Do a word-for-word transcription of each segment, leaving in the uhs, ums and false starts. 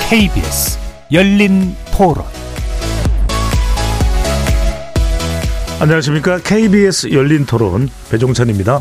케이비에스 열린 토론. 안녕하십니까. 케이비에스 열린 토론 배종찬입니다.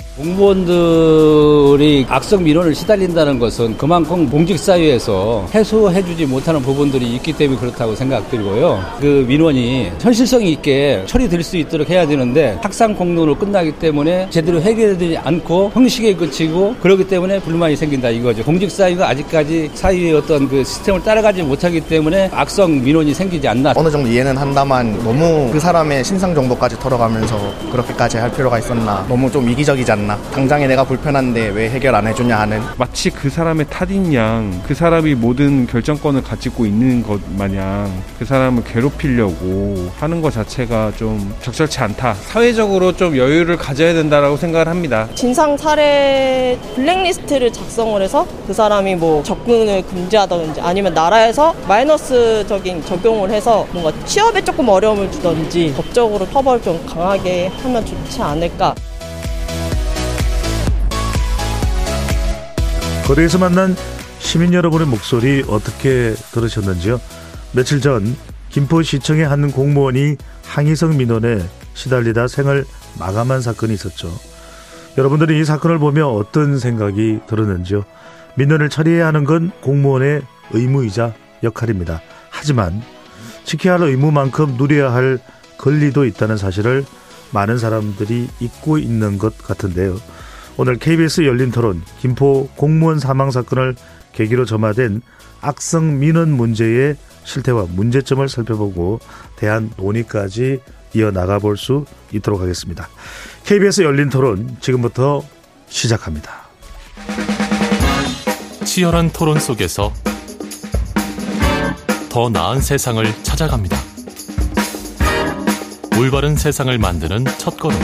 공무원들이 악성 민원을 시달린다는 것은 그만큼 공직사회에서 해소해주지 못하는 부분들이 있기 때문에 그렇다고 생각드리고요. 그 민원이 현실성 있게 처리될 수 있도록 해야 되는데 학상 공론으로 끝나기 때문에 제대로 해결되지 않고 형식에 그치고 그렇기 때문에 불만이 생긴다 이거죠. 공직사회가 아직까지 사회의 어떤 그 시스템을 따라가지 못하기 때문에 악성 민원이 생기지 않나. 어느 정도 이해는 한다만 너무 그 사람의 신상 정보까지 털어가면서 그렇게까지 할 필요가 있었나. 너무 좀 이기적이지 않나. 당장에 내가 불편한데 왜 해결 안 해주냐 하는, 마치 그 사람의 탓인 양 그 사람이 모든 결정권을 가지고 있는 것 마냥 그 사람을 괴롭히려고 하는 것 자체가 좀 적절치 않다. 사회적으로 좀 여유를 가져야 된다라고 생각을 합니다. 진상 사례 블랙리스트를 작성을 해서 그 사람이 뭐 접근을 금지하다든지 아니면 나라에서 마이너스적인 적용을 해서 뭔가 취업에 조금 어려움을 주든지 법적으로 처벌을 좀 강하게 하면 좋지 않을까. 거리에서 만난 시민 여러분의 목소리 어떻게 들으셨는지요? 며칠 전 김포시청의 한 공무원이 항의성 민원에 시달리다 생을 마감한 사건이 있었죠. 여러분들이 이 사건을 보며 어떤 생각이 들었는지요? 민원을 처리해야 하는 건 공무원의 의무이자 역할입니다. 하지만 지켜야 할 의무만큼 누려야 할 권리도 있다는 사실을 많은 사람들이 잊고 있는 것 같은데요. 오늘 케이비에스 열린 토론, 김포 공무원 사망 사건을 계기로 점화된 악성 민원 문제의 실태와 문제점을 살펴보고 대안 논의까지 이어나가 볼 수 있도록 하겠습니다. 케이비에스 열린 토론 지금부터 시작합니다. 치열한 토론 속에서 더 나은 세상을 찾아갑니다. 올바른 세상을 만드는 첫걸음.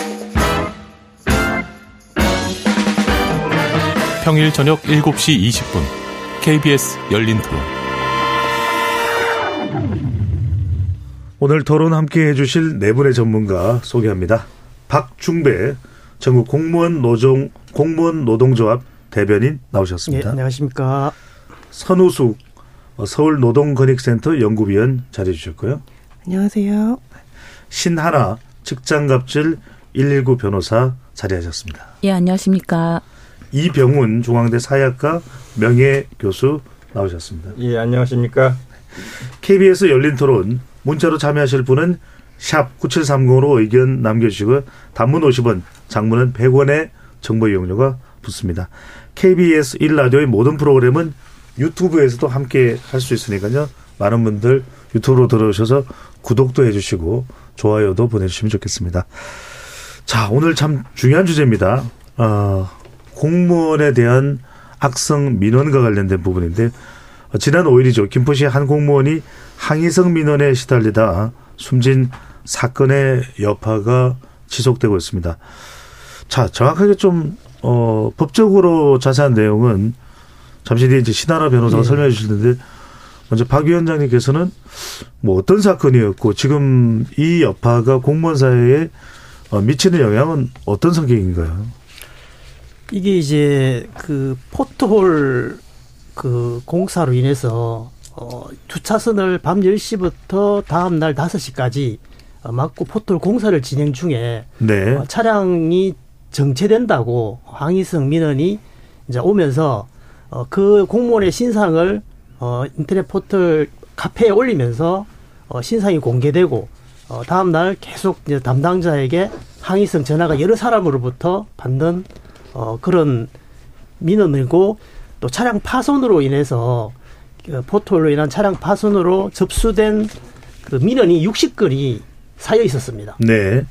평일 저녁 일곱 시 이십 분 케이비에스 열린 토론. 오늘 토론 함께 해주실 네 분의 전문가 소개합니다. 박중배 전국 공무원 노종 공무원 노동조합 대변인 나오셨습니다. 네, 안녕하십니까. 선우숙 서울노동권익센터 연구위원 자리해 주셨고요. 안녕하세요. 신하나 직장갑질 일일구 변호사 자리하셨습니다. 예, 안녕하십니까. 이병훈 중앙대 사회학과 명예교수 나오셨습니다. 예, 안녕하십니까. 케이비에스 열린 토론 문자로 참여하실 분은 샵 구칠삼공으로 의견 남겨주시고 단문 오십 원, 장문은 백 원의 정보 이용료가 붙습니다. 케이비에스 일 라디오의 모든 프로그램은 유튜브에서도 함께 할 수 있으니까요. 많은 분들 유튜브로 들어오셔서 구독도 해주시고 좋아요도 보내주시면 좋겠습니다. 자, 오늘 참 중요한 주제입니다. 어, 공무원에 대한 악성 민원과 관련된 부분인데 지난 오 일이죠. 김포시 한 공무원이 항의성 민원에 시달리다 숨진 사건의 여파가 지속되고 있습니다. 자, 정확하게 좀 어, 법적으로 자세한 내용은 잠시 뒤에 이제 신하나 변호사가 네. 설명해 주실 텐데 먼저 박 위원장님께서는 뭐 어떤 사건이었고 지금 이 여파가 공무원 사회에 미치는 영향은 어떤 성격인가요? 이게 이제 그 포트홀 그 공사로 인해서 어 주차선을 밤 열 시부터 다음 날 다섯 시까지 어 막고 포트홀 공사를 진행 중에 네. 어 차량이 정체된다고 항의성 민원이 이제 오면서 어 그 공무원의 신상을 어 인터넷 포털 카페에 올리면서 어 신상이 공개되고 어 다음 날 계속 이제 담당자에게 항의성 전화가 여러 사람으로부터 받는 어, 그런 민원이고 또 차량 파손으로 인해서 그 포털로 인한 차량 파손으로 접수된 그 민원이 육십 건이 쌓여 있었습니다. 네.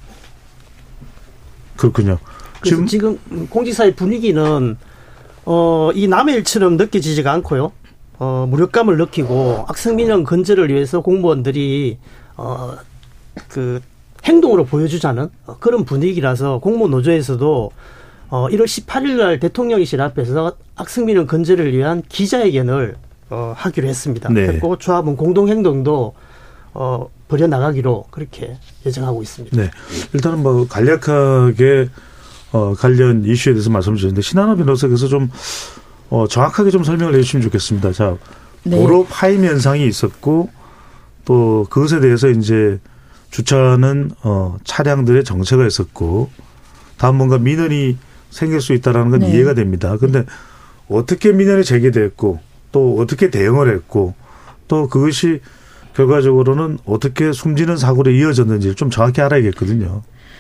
그렇군요. 지금, 지금 공직사회 분위기는 어, 이 남의 일처럼 느껴지지가 않고요. 어, 무력감을 느끼고 악성 민원 근절을 위해서 공무원들이 어, 그 행동으로 보여주자는 그런 분위기라서 공무원 노조에서도 어, 일월 십팔일 날 대통령실 앞에서 악성민원 근절을 위한 기자회견을 어, 하기로 했습니다. 네. 그리고 조합은 공동행동도 어, 벌여나가기로 그렇게 예정하고 있습니다. 네. 일단은 뭐 간략하게 어, 관련 이슈에 대해서 말씀 주셨는데 신하나 변호사께서 좀 어, 정확하게 좀 설명을 해 주시면 좋겠습니다. 자, 네. 도로 파임 현상이 있었고 또 그것에 대해서 이제 주차하는 어, 차량들의 정체가 있었고 다음 뭔가 민원이 생길 수 있다는 건 네. 이해가 됩니다. 그런데 어떻게 민원이 제기됐고 또 어떻게 대응을 했고 또 그것이 결과적으로는 어떻게 숨지는 사고로 이어졌는지를 좀 정확히 알아야겠거든요.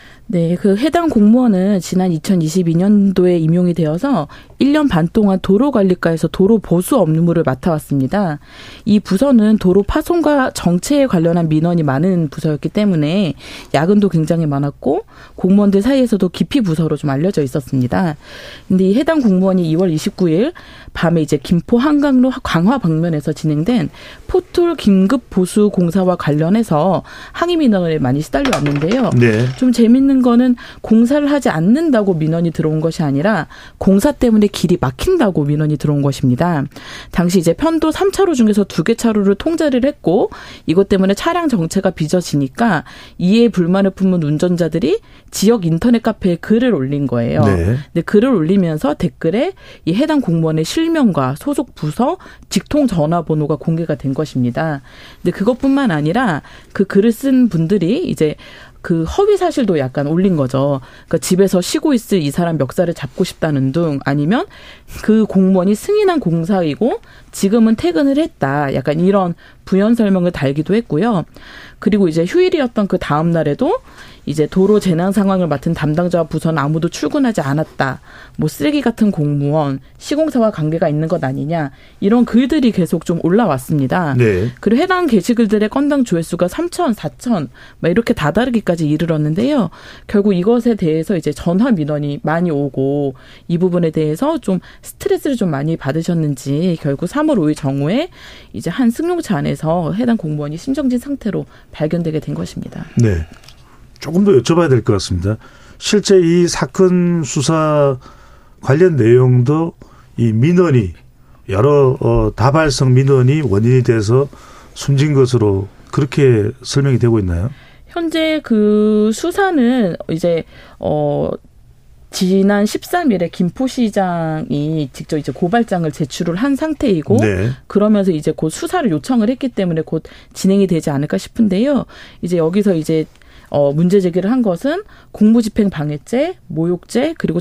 네, 그 해당 공무원은 지난 이천이십이 년도에 임용이 되어서 일 년 반 동안 도로관리과에서 도로 보수 업무를 맡아왔습니다. 이 부서는 도로 파손과 정체에 관련한 민원이 많은 부서였기 때문에 야근도 굉장히 많았고 공무원들 사이에서도 기피 부서로 좀 알려져 있었습니다. 근데 이 해당 공무원이 이월 이십구일 밤에 이제 김포 한강로 강화 방면에서 진행된 포톨 긴급 보수 공사와 관련해서 항의 민원에 많이 시달려 왔는데요. 네. 좀 재밌는 거는 공사를 하지 않는다고 민원이 들어온 것이 아니라 공사 때문에 길이 막힌다고 민원이 들어온 것입니다. 당시 이제 편도 삼 차로 중에서 두 개 차로를 통제를 했고 이것 때문에 차량 정체가 빚어지니까 이에 불만을 품은 운전자들이 지역 인터넷 카페에 글을 올린 거예요. 네. 근데 글을 올리면서 댓글에 이 해당 공무원의 실명과 소속 부서, 직통 전화번호가 공개가 된 것입니다. 근데 그것뿐만 아니라 그 글을 쓴 분들이 이제 그 허위 사실도 약간 올린 거죠. 그러니까 집에서 쉬고 있을 이 사람 멱살을 잡고 싶다는 등 아니면 그 공무원이 승인한 공사이고 지금은 퇴근을 했다. 약간 이런 부연 설명을 달기도 했고요. 그리고 이제 휴일이었던 그 다음 날에도 이제 도로 재난 상황을 맡은 담당자와 부서는 아무도 출근하지 않았다. 뭐 쓰레기 같은 공무원, 시공사와 관계가 있는 것 아니냐. 이런 글들이 계속 좀 올라왔습니다. 네. 그리고 해당 게시글들의 건당 조회수가 삼천, 사천 막 이렇게 다다르기까지 이르렀는데요. 결국 이것에 대해서 이제 전화 민원이 많이 오고 이 부분에 대해서 좀 스트레스를 좀 많이 받으셨는지 결국 삼월 오일 정오에 이제 한 승용차 안에서 해당 공무원이 심정지 상태로 발견되게 된 것입니다. 네. 조금 더 여쭤봐야 될 것 같습니다. 실제 이 사건 수사 관련 내용도 이 민원이 여러 어, 다발성 민원이 원인이 돼서 숨진 것으로 그렇게 설명이 되고 있나요? 현재 그 수사는 이제 어 지난 십삼일에 김포시장이 직접 이제 고발장을 제출을 한 상태이고 네. 그러면서 이제 곧 수사를 요청을 했기 때문에 곧 진행이 되지 않을까 싶은데요. 이제 여기서 이제 어, 문제 제기를 한 것은 공무집행 방해죄, 모욕죄, 그리고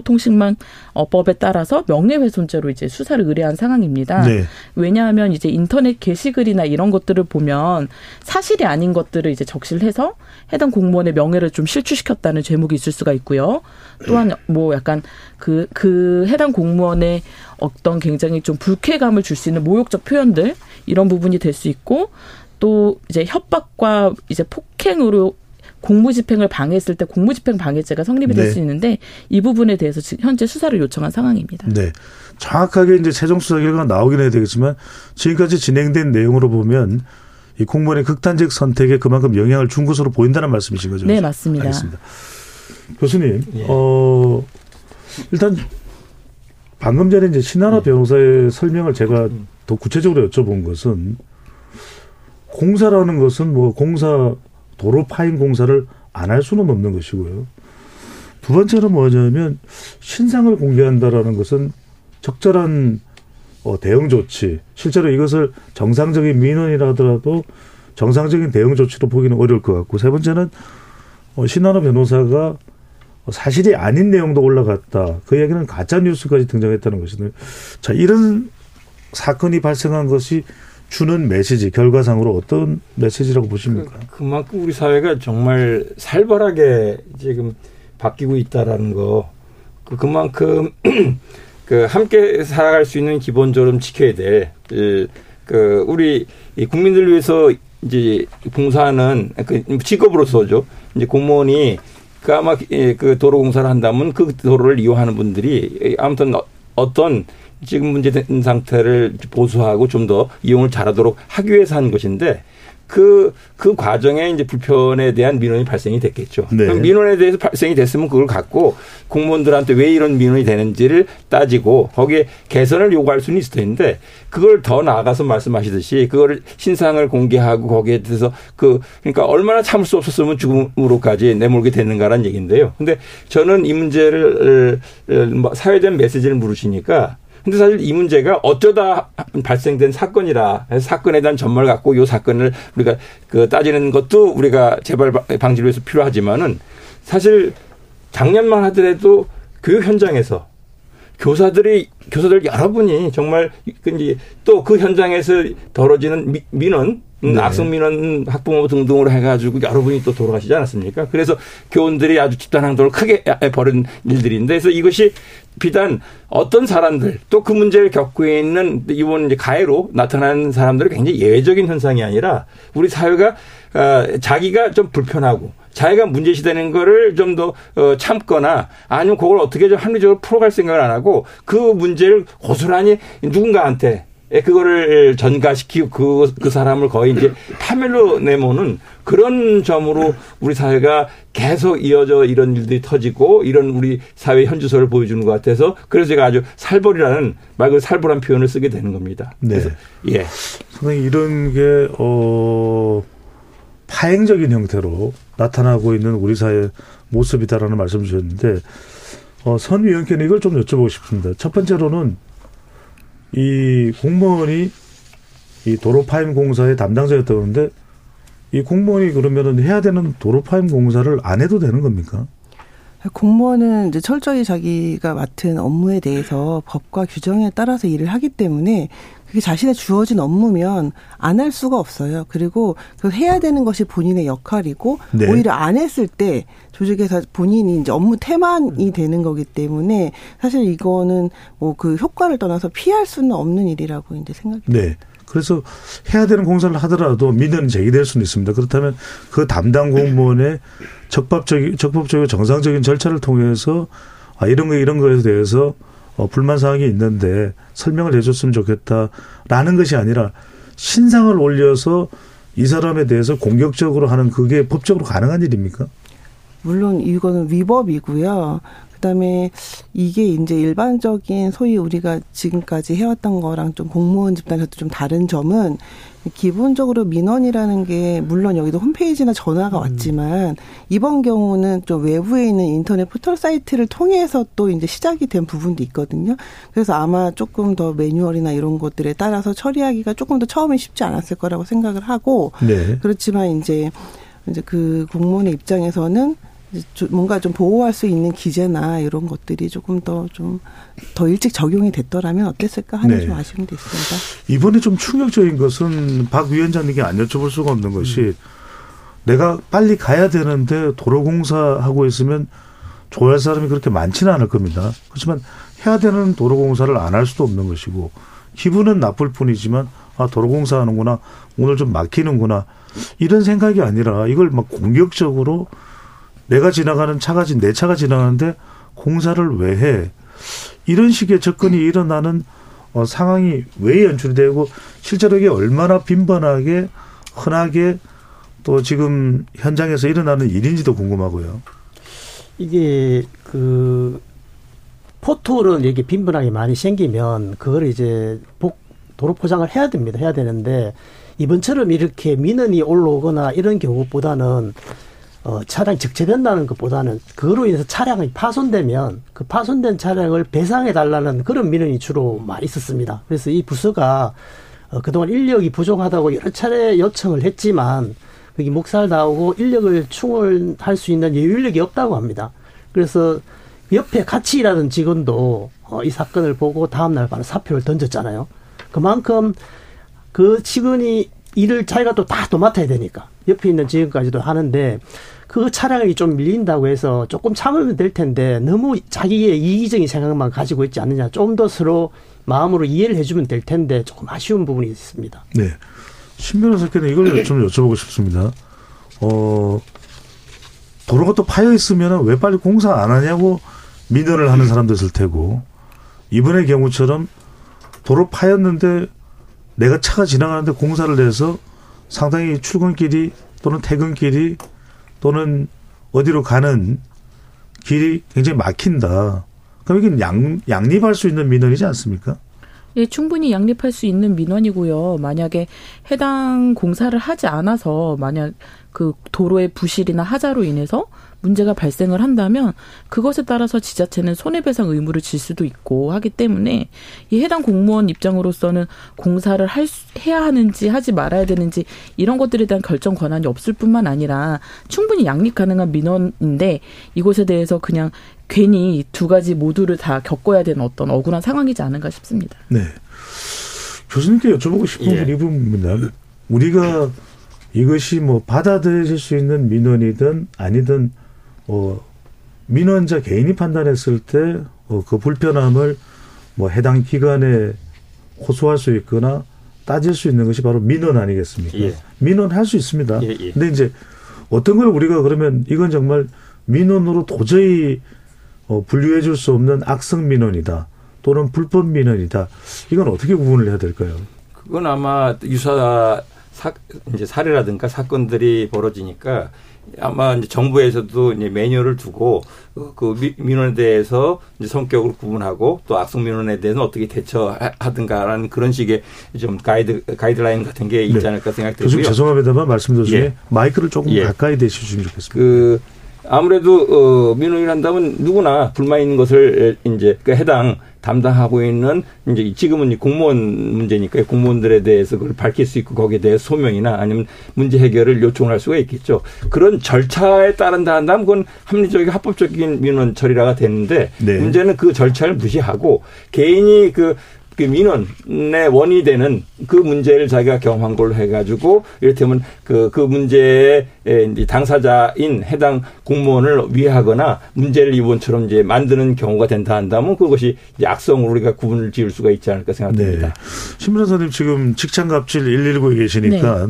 정보통신망법에 따라서 명예훼손죄로 이제 수사를 의뢰한 상황입니다. 네. 왜냐하면 이제 인터넷 게시글이나 이런 것들을 보면 사실이 아닌 것들을 이제 적시를 해서 해당 공무원의 명예를 좀 실추시켰다는 죄목이 있을 수가 있고요. 또한 뭐 약간 그, 그 해당 공무원의 어떤 굉장히 좀 불쾌감을 줄 수 있는 모욕적 표현들, 이런 부분이 될 수 있고, 또 이제 협박과 이제 폭행으로 공무집행을 방해했을 때 공무집행 방해죄가 성립이 될 수 네. 있는데 이 부분에 대해서 현재 수사를 요청한 상황입니다. 네, 정확하게 이제 최종 수사 결과가 나오긴 해야 되겠지만 지금까지 진행된 내용으로 보면 이 공무원의 극단적 선택에 그만큼 영향을 준 것으로 보인다는 말씀이신 거죠? 네, 맞습니다. 알겠습니다. 교수님, 예. 어, 일단 방금 전에 이제 신한화 변호사의 설명을 제가 더 구체적으로 여쭤본 것은 공사라는 것은 뭐 공사 도로 파임 공사를 안 할 수는 없는 것이고요. 두 번째는 뭐냐면 신상을 공개한다라는 것은 적절한 어, 대응 조치. 실제로 이것을 정상적인 민원이라 하더라도 정상적인 대응 조치로 보기는 어려울 것 같고, 세 번째는 어, 신한화 변호사가 사실이 아닌 내용도 올라갔다. 그 얘기는 가짜 뉴스까지 등장했다는 것인데, 자, 이런 사건이 발생한 것이 주는 메시지, 결과상으로 어떤 메시지라고 보십니까? 그, 그만큼 우리 사회가 정말 살벌하게 지금 바뀌고 있다라는 거, 그, 그만큼 그 함께 살아갈 수 있는 기본적으로 지켜야 될, 그 우리 국민들 위해서 이제 봉사하는 그 직업으로서죠. 이제 공무원이 그 아마 그 도로 공사를 한다면 그 도로를 이용하는 분들이 아무튼 어떤 지금 문제된 상태를 보수하고 좀 더 이용을 잘하도록 하기 위해서 하는 것인데 그, 그 과정에 이제 불편에 대한 민원이 발생이 됐겠죠. 네. 그럼 민원에 대해서 발생이 됐으면 그걸 갖고 공무원들한테 왜 이런 민원이 되는지를 따지고 거기에 개선을 요구할 수는 있을 텐데 그걸 더 나아가서 말씀하시듯이 그걸 신상을 공개하고 거기에 대해서 그, 그러니까 얼마나 참을 수 없었으면 죽음으로까지 내몰게 되는가라는 얘기인데요. 근데 저는 이 문제를 사회적 메시지를 물으시니까 근데 사실 이 문제가 어쩌다 발생된 사건이라 사건에 대한 전말을 갖고 이 사건을 우리가 그 따지는 것도 우리가 재발 방지를 위해서 필요하지만은 사실 작년만 하더라도 교육 현장에서 교사들이 교사들 여러분이 정말 또 그 현장에서 벌어지는 미, 민원, 네. 악성 민원 학부모 등등으로 해가지고 여러분이 또 돌아가시지 않았습니까? 그래서 교원들이 아주 집단 행동을 크게 벌인 일들인데, 그래서 이것이 비단 어떤 사람들 또 그 문제를 겪고 있는 이번 이제 가해로 나타나는 사람들은 굉장히 예외적인 현상이 아니라 우리 사회가 자기가 좀 불편하고 자기가 문제시되는 거를 좀 더 참거나 아니면 그걸 어떻게 좀 합리적으로 풀어갈 생각을 안 하고 그 문제를 고스란히 누군가한테 그거를 전가시키고 그, 그 사람을 거의 이제 파멸로 내모는 그런 점으로 우리 사회가 계속 이어져 이런 일들이 터지고 이런 우리 사회 현주소를 보여주는 것 같아서 그래서 제가 아주 살벌이라는 말 그대로 살벌한 표현을 쓰게 되는 겁니다. 네. 그래서 예. 선생님 이런 게, 어, 파행적인 형태로 나타나고 있는 우리 사회의 모습이다라는 말씀 주셨는데, 어, 선 위원께는 이걸 좀 여쭤보고 싶습니다. 첫 번째로는 이 공무원이 이 도로 파임 공사의 담당자였다고 하는데 이 공무원이 그러면은 해야 되는 도로 파임 공사를 안 해도 되는 겁니까? 공무원은 이제 철저히 자기가 맡은 업무에 대해서 법과 규정에 따라서 일을 하기 때문에 그게 자신의 주어진 업무면 안 할 수가 없어요. 그리고 그 해야 되는 것이 본인의 역할이고 네. 오히려 안 했을 때 조직에서 본인이 이제 업무 태만이 되는 거기 때문에 사실 이거는 뭐 그 효과를 떠나서 피할 수는 없는 일이라고 이제 생각이 듭니다. 네. 그래서 해야 되는 공사를 하더라도 민원이 제기될 수는 있습니다. 그렇다면 그 담당 공무원의 적법적인, 적법적이고 정상적인 절차를 통해서 아, 이런 거, 이런 거에 대해서 어, 불만 사항이 있는데 설명을 해줬으면 좋겠다라는 것이 아니라 신상을 올려서 이 사람에 대해서 공격적으로 하는 그게 법적으로 가능한 일입니까? 물론 이거는 위법이고요. 그다음에 이게 이제 일반적인 소위 우리가 지금까지 해왔던 거랑 좀 공무원 집단에서도 좀 다른 점은 기본적으로 민원이라는 게 물론 여기도 홈페이지나 전화가 왔지만 이번 경우는 좀 외부에 있는 인터넷 포털 사이트를 통해서 또 이제 시작이 된 부분도 있거든요. 그래서 아마 조금 더 매뉴얼이나 이런 것들에 따라서 처리하기가 조금 더 처음에 쉽지 않았을 거라고 생각을 하고 네. 그렇지만 이제 이제 그 공무원의 입장에서는 뭔가 좀 보호할 수 있는 기재나 이런 것들이 조금 더 좀 더 일찍 적용이 됐더라면 어땠을까 하는 네. 좀 아쉬움도 있습니다. 이번에 좀 충격적인 것은 박 위원장님께 안 여쭤볼 수가 없는 것이 음. 내가 빨리 가야 되는데 도로공사하고 있으면 좋아할 사람이 그렇게 많지는 않을 겁니다. 그렇지만 해야 되는 도로공사를 안 할 수도 없는 것이고 기분은 나쁠 뿐이지만 아 도로공사 하는구나 오늘 좀 막히는구나 이런 생각이 아니라 이걸 막 공격적으로 내가 지나가는 차가 내 차가 지나가는데 공사를 왜 해? 이런 식의 접근이 일어나는 어, 상황이 왜 연출이 되고 실제로 이게 얼마나 빈번하게 흔하게 또 지금 현장에서 일어나는 일인지도 궁금하고요. 이게 그 포토는 이게 빈번하게 많이 생기면 그걸 이제 복 도로 포장을 해야 됩니다. 해야 되는데 이번처럼 이렇게 민원이 올라오거나 이런 경우보다는 어, 차량이 적재된다는 것보다는 그거로 인해서 차량이 파손되면 그 파손된 차량을 배상해달라는 그런 민원이 주로 많이 있었습니다. 그래서 이 부서가 어, 그동안 인력이 부족하다고 여러 차례 요청을 했지만 여기 묵살 나오고 인력을 충원할 수 있는 여유력이 없다고 합니다. 그래서 옆에 같이 일하던 직원도 어, 이 사건을 보고 다음날 바로 사표를 던졌잖아요. 그만큼 그 직원이 일을 자기가 또 다 도맡아야 되니까 옆에 있는 직원까지도 하는데 그 차량이 좀 밀린다고 해서 조금 참으면 될 텐데 너무 자기의 이기적인 생각만 가지고 있지 않느냐. 좀 더 서로 마음으로 이해를 해주면 될 텐데 조금 아쉬운 부분이 있습니다. 네. 신 변호사께는 이걸 좀 여쭤보고 싶습니다. 어, 도로가 또 파여 있으면 왜 빨리 공사 안 하냐고 민원을 하는 사람도 있을 테고 이번의 경우처럼 도로 파였는데 내가 차가 지나가는데 공사를 해서 상당히 출근길이 또는 퇴근길이 또는 어디로 가는 길이 굉장히 막힌다. 그럼 이게 양, 양립할 수 있는 민원이지 않습니까? 예, 충분히 양립할 수 있는 민원이고요. 만약에 해당 공사를 하지 않아서 만약 그 도로의 부실이나 하자로 인해서 문제가 발생을 한다면 그것에 따라서 지자체는 손해배상 의무를 질 수도 있고 하기 때문에 이 해당 공무원 입장으로서는 공사를 할 수, 해야 하는지 하지 말아야 되는지 이런 것들에 대한 결정 권한이 없을 뿐만 아니라 충분히 양립 가능한 민원인데 이것에 대해서 그냥 괜히 두 가지 모두를 다 겪어야 되는 어떤 억울한 상황이지 않은가 싶습니다. 네. 교수님께 여쭤보고 싶은 건 이 예. 부분입니다. 우리가 이것이 뭐 받아들여질 수 있는 민원이든 아니든 어, 민원자 개인이 판단했을 때 어, 그 불편함을 뭐 해당 기관에 호소할 수 있거나 따질 수 있는 것이 바로 민원 아니겠습니까? 예. 민원할 수 있습니다. 예, 예. 근데 이제 어떤 걸 우리가 그러면 이건 정말 민원으로 도저히 어, 분류해 줄 수 없는 악성 민원이다. 또는 불법 민원이다. 이건 어떻게 구분을 해야 될까요? 그건 아마 유사 사, 이제 사례라든가 사건들이 벌어지니까 아마 이제 정부에서도 이제 매뉴얼을 두고 그 민원에 대해서 이제 성격을 구분하고 또 악성 민원에 대해서는 어떻게 대처하든가라는 그런 식의 좀 가이드 가이드라인 같은 게 있지 않을까 생각되고요. 교수님 죄송합니다만 말씀 도중에 예. 마이크를 조금 예. 가까이 대주시면 좋겠습니다. 그 아무래도 어, 민원을 한다면 누구나 불만 있는 것을 이제 그 해당 담당하고 있는 이제 지금은 공무원 문제니까 공무원들에 대해서 그걸 밝힐 수 있고 거기에 대해 소명이나 아니면 문제 해결을 요청을 할 수가 있겠죠. 그런 절차에 따른다 한다면 그건 합리적이고 합법적인 민원 처리라가 되는데 네. 문제는 그 절차를 무시하고 개인이 그 그 민원의 원인이 되는 그 문제를 자기가 경험한 걸로 해가지고 이를테면 그, 그 문제의 이제 당사자인 해당 공무원을 위해하거나 문제를 이번처럼 이제 만드는 경우가 된다 한다면 그것이 이제 악성으로 우리가 구분을 지을 수가 있지 않을까 생각됩니다. 네. 신 변호사님 지금 직장갑질 일일구에 계시니까 네.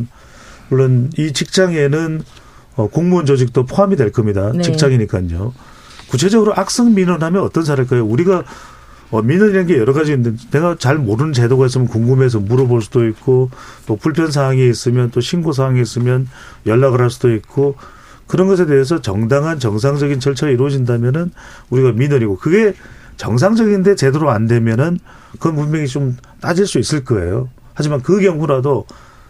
물론 이 직장에는 공무원 조직도 포함이 될 겁니다. 네. 직장이니까요. 구체적으로 악성 민원하면 어떤 사례일까요? 우리가 어, 민원이라는 게 여러 가지 있는데 내가 잘 모르는 제도가 있으면 궁금해서 물어볼 수도 있고 또 불편 사항이 있으면 또 신고 사항이 있으면 연락을 할 수도 있고 그런 것에 대해서 정당한 정상적인 절차가 이루어진다면은 우리가 민원이고 그게 정상적인데 제대로 안 되면은 그건 분명히 좀 따질 수 있을 거예요. 하지만 그 경우라도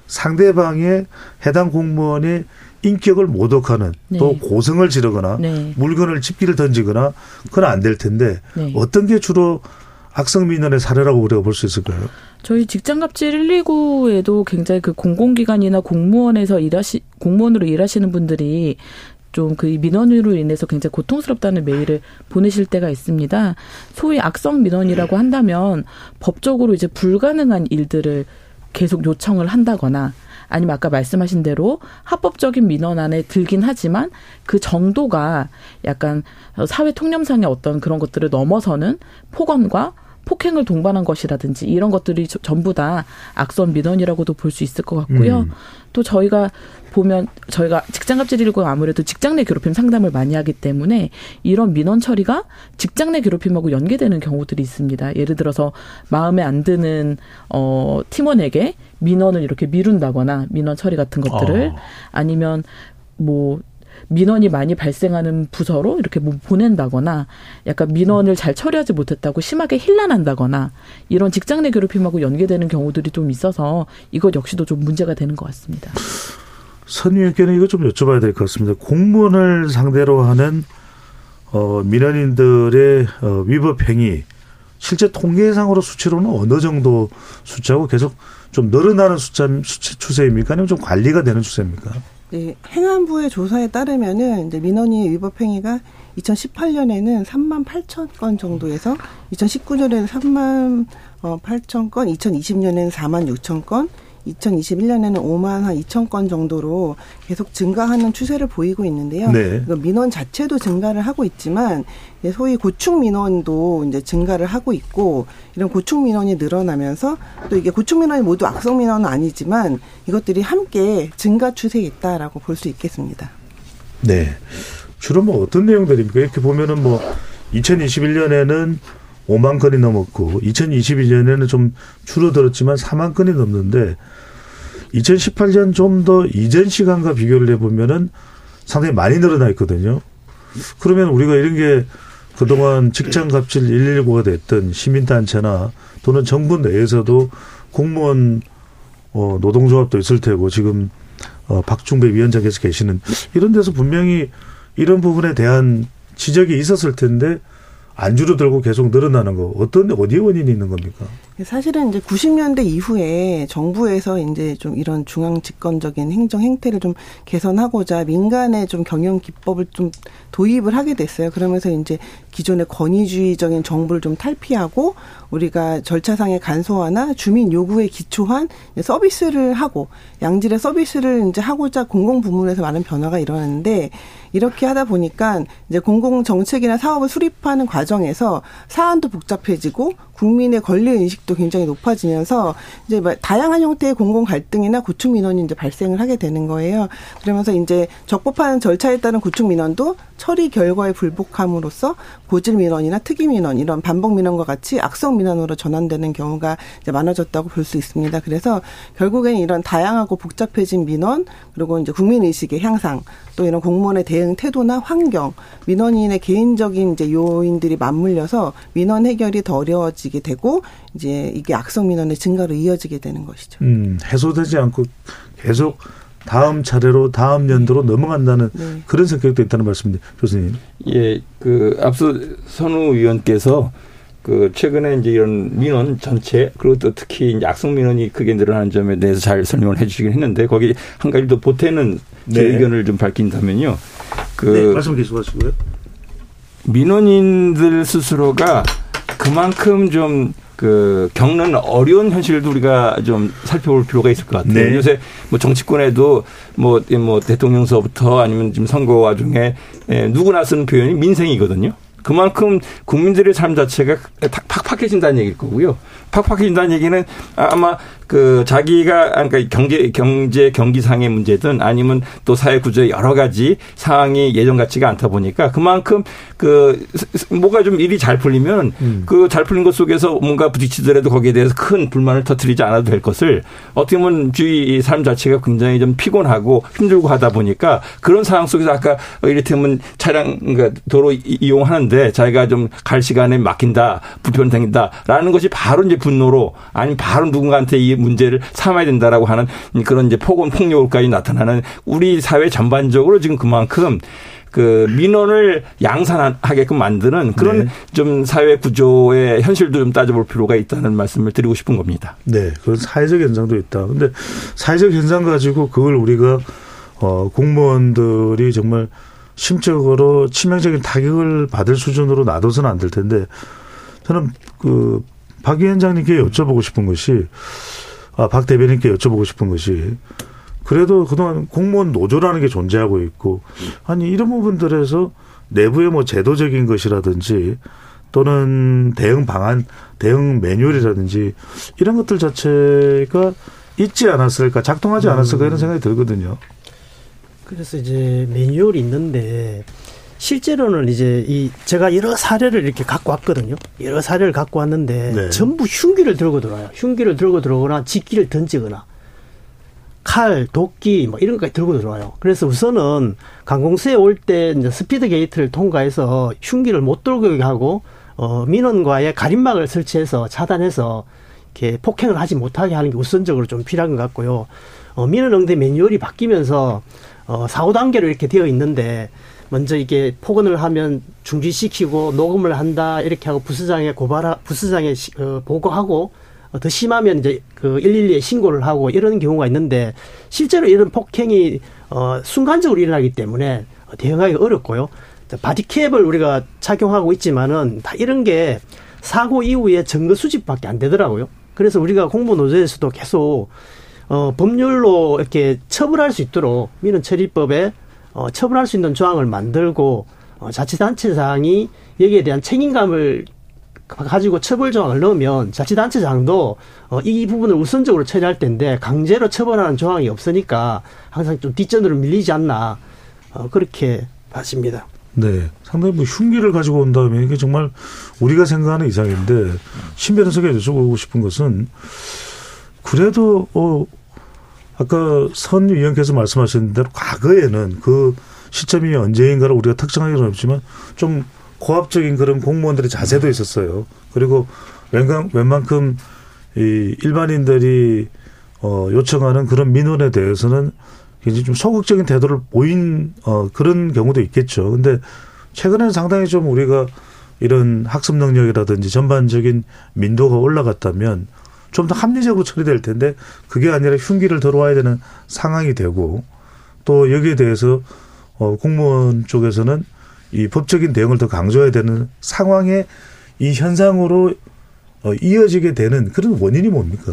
상대방의 해당 공무원의 인격을 모독하는 네. 또 고성을 지르거나 네. 물건을 집기를 던지거나 그건 안 될 텐데 네. 어떤 게 주로 악성 민원의 사례라고 우리가 볼 수 있을까요? 저희 직장갑질 일이구에도 굉장히 그 공공기관이나 공무원에서 일하시 공무원으로 일하시는 분들이 좀 그 민원으로 인해서 굉장히 고통스럽다는 메일을 보내실 때가 있습니다. 소위 악성 민원이라고 한다면 법적으로 이제 불가능한 일들을 계속 요청을 한다거나 아니면 아까 말씀하신 대로 합법적인 민원 안에 들긴 하지만 그 정도가 약간 사회 통념상의 어떤 그런 것들을 넘어서는 폭언과 폭행을 동반한 것이라든지 이런 것들이 전부 다 악성 민원이라고도 볼 수 있을 것 같고요. 음. 또 저희가 보면 저희가 직장갑질 일구가 아무래도 직장 내 괴롭힘 상담을 많이 하기 때문에 이런 민원 처리가 직장 내 괴롭힘하고 연계되는 경우들이 있습니다. 예를 들어서 마음에 안 드는 어, 팀원에게 민원을 이렇게 미룬다거나 민원 처리 같은 것들을 어. 아니면 뭐 민원이 많이 발생하는 부서로 이렇게 뭐 보낸다거나 약간 민원을 잘 처리하지 못했다고 심하게 힐난한다거나 이런 직장 내 괴롭힘하고 연계되는 경우들이 좀 있어서 이것 역시도 좀 문제가 되는 것 같습니다. 선 의원께는 이거 좀 여쭤봐야 될 것 같습니다. 공무원을 상대로 하는 어, 민원인들의 어, 위법 행위 실제 통계상으로 수치로는 어느 정도 숫자고 계속 좀 늘어나는 숫자 수치 추세입니까? 아니면 좀 관리가 되는 추세입니까? 네, 행안부의 조사에 따르면은 이제 민원인의 위법 행위가 이천십팔 년에는 삼만 팔천 건 정도에서 이천십구 년에는 삼만 팔천 건, 이천이십 년에는 사만 육천 건, 이천이십일 년에는 오만 한 이천 건 정도로 계속 증가하는 추세를 보이고 있는데요. 네. 민원 자체도 증가를 하고 있지만 소위 고충 민원도 이제 증가를 하고 있고 이런 고충 민원이 늘어나면서 또 이게 고충 민원이 모두 악성 민원은 아니지만 이것들이 함께 증가 추세에 있다라고 볼 수 있겠습니다. 네. 주로 뭐 어떤 내용들입니까? 이렇게 보면은 뭐 이천이십일 년에는 오만 건이 넘었고 이천이십일 년에는 좀 줄어들었지만 사만 건이 넘는데 이천십팔 년 좀 더 이전 시간과 비교를 해보면은 상당히 많이 늘어나 있거든요. 그러면 우리가 이런 게 그동안 직장갑질 일일구가 됐던 시민단체나 또는 정부 내에서도 공무원 어, 노동조합도 있을 테고 지금 어, 박중배 위원장께서 계시는 이런 데서 분명히 이런 부분에 대한 지적이 있었을 텐데 안 줄어들고 계속 늘어나는 거 어떤 어디에 원인이 있는 겁니까? 사실은 이제 구십 년대 이후에 정부에서 이제 좀 이런 중앙 집권적인 행정 행태를 좀 개선하고자 민간의 좀 경영 기법을 좀 도입을 하게 됐어요. 그러면서 이제 기존의 권위주의적인 정부를 좀 탈피하고 우리가 절차상의 간소화나 주민 요구에 기초한 서비스를 하고 양질의 서비스를 이제 하고자 공공 부문에서 많은 변화가 일어났는데 이렇게 하다 보니까 이제 공공 정책이나 사업을 수립하는 과정에서 사안도 복잡해지고 국민의 권리 인식도 굉장히 높아지면서 이제 다양한 형태의 공공 갈등이나 구축 민원이 이제 발생을 하게 되는 거예요. 그러면서 이제 적법한 절차에 따른 구축 민원도 처리 결과에 불복함으로써 고질 민원이나 특이 민원 이런 반복 민원과 같이 악성 민원으로 전환되는 경우가 이제 많아졌다고 볼 수 있습니다. 그래서 결국에는 이런 다양하고 복잡해진 민원 그리고 이제 국민 의식의 향상 또 이런 공무원의 대응 태도나 환경 민원인의 개인적인 이제 요인들이 맞물려서 민원 해결이 더 어려워지게 되고 이제 이게 악성 민원의 증가로 이어지게 되는 것이죠. 음, 해소되지 않고 계속 다음 차례로 다음 연도로 넘어간다는 네. 그런 성격도 있다는 말씀인데 교수님. 예, 그 앞서 선우 위원께서 그 최근에 이제 이런 민원 전체 그리고 또 특히 이제 악성 민원이 크게 늘어나는 점에 대해서 잘 설명을 해주시긴 했는데 거기 한 가지 더 보태는 제 네. 의견을 좀 밝힌다면요. 그 네, 말씀 계속하시고요. 민원인들 스스로가 그만큼 좀 그 겪는 어려운 현실도 우리가 좀 살펴볼 필요가 있을 것 같아요. 네. 요새 뭐 정치권에도 뭐, 뭐 대통령서부터 아니면 지금 선거 와중에 누구나 쓰는 표현이 민생이거든요. 그만큼 국민들의 삶 자체가 팍팍해진다는 얘기일 거고요. 팍팍해진다는 얘기는 아마 그 자기가 그러니까 경제 경제 경기상의 문제든 아니면 또 사회 구조의 여러 가지 상황이 예전 같지가 않다 보니까 그만큼 그 뭐가 좀 일이 잘 풀리면 음. 그 잘 풀린 것 속에서 뭔가 부딪히더라도 거기에 대해서 큰 불만을 터뜨리지 않아도 될 것을 어떻게 보면 주위 삶 자체가 굉장히 좀 피곤하고 힘들고 하다 보니까 그런 상황 속에서 아까 이를테면 차량 그러니까 도로 이용하는데 자기가 좀 갈 시간에 막힌다 불편해진다라는 것이 바로 이제 분노로 아니면 바로 누군가한테 이 문제를 삼아야 된다라고 하는 그런 이제 폭언 폭력까지 나타나는 우리 사회 전반적으로 지금 그만큼 그 민원을 양산하게끔 만드는 그런 네. 좀 사회 구조의 현실도 좀 따져볼 필요가 있다는 말씀을 드리고 싶은 겁니다. 네, 그런 사회적 현상도 있다. 그런데 사회적 현상 가지고 그걸 우리가 어, 공무원들이 정말 심적으로 치명적인 타격을 받을 수준으로 놔둬서는 안 될 텐데 저는 그 박 위원장님께 여쭤보고 싶은 것이 아, 박 대변인께 여쭤보고 싶은 것이 그래도 그동안 공무원 노조라는 게 존재하고 있고 아니 이런 부분들에서 내부의 뭐 제도적인 것이라든지 또는 대응 방안, 대응 매뉴얼이라든지 이런 것들 자체가 있지 않았을까, 작동하지 않았을까 이런 생각이 들거든요. 그래서 이제 매뉴얼이 있는데 실제로는 이제 이 제가 여러 사례를 이렇게 갖고 왔거든요. 여러 사례를 갖고 왔는데 네. 전부 흉기를 들고 들어와요. 흉기를 들고 들어오거나 직기를 던지거나 칼, 도끼 뭐 이런 것까지 들고 들어와요. 그래서 우선은 관공서에 올 때 이제 스피드 게이트를 통과해서 흉기를 못 들고 하고 어, 민원과의 가림막을 설치해서 차단해서 이렇게 폭행을 하지 못하게 하는 게 우선적으로 좀 필요한 것 같고요. 어, 민원 응대 매뉴얼이 바뀌면서 어, 사, 오 단계로 이렇게 되어 있는데 먼저 이게 폭언을 하면 중지시키고 녹음을 한다 이렇게 하고 부서장에 고발하 부서장에 어, 보고하고 어, 더 심하면 이제 그 일일이에 신고를 하고 이런 경우가 있는데 실제로 이런 폭행이 어, 순간적으로 일어나기 때문에 대응하기 어렵고요. 바디캡을 우리가 착용하고 있지만은 다 이런 게 사고 이후에 증거 수집밖에 안 되더라고요. 그래서 우리가 공무노조에서도 계속 어, 법률로 이렇게 처벌할 수 있도록 민원 처리법에 어, 처벌할 수 있는 조항을 만들고 어, 자치단체장이 여기에 대한 책임감을 가지고 처벌 조항을 넣으면 자치단체장도 어, 이 부분을 우선적으로 처리할 텐데 강제로 처벌하는 조항이 없으니까 항상 좀 뒷전으로 밀리지 않나 어, 그렇게 봤습니다. 네, 상당히 뭐 흉기를 가지고 온다면 이게 정말 우리가 생각하는 이상인데 신 변호사에게 여쭤보고 싶은 것은 그래도 어, 아까 선 위원께서 말씀하신 대로 과거에는 그 시점이 언제인가를 우리가 특정하기는 어렵지만 좀 고압적인 그런 공무원들의 자세도 있었어요. 그리고 웬만, 웬만큼 이 일반인들이 어, 요청하는 그런 민원에 대해서는 굉장히 좀 소극적인 태도를 보인 어, 그런 경우도 있겠죠. 근데 최근에는 상당히 좀 우리가 이런 학습 능력이라든지 전반적인 민도가 올라갔다면 좀 더 합리적으로 처리될 텐데 그게 아니라 흉기를 들어와야 되는 상황이 되고 또 여기에 대해서 어, 공무원 쪽에서는 이 법적인 대응을 더 강조해야 되는 상황에 이 현상으로 어, 이어지게 되는 그런 원인이 뭡니까?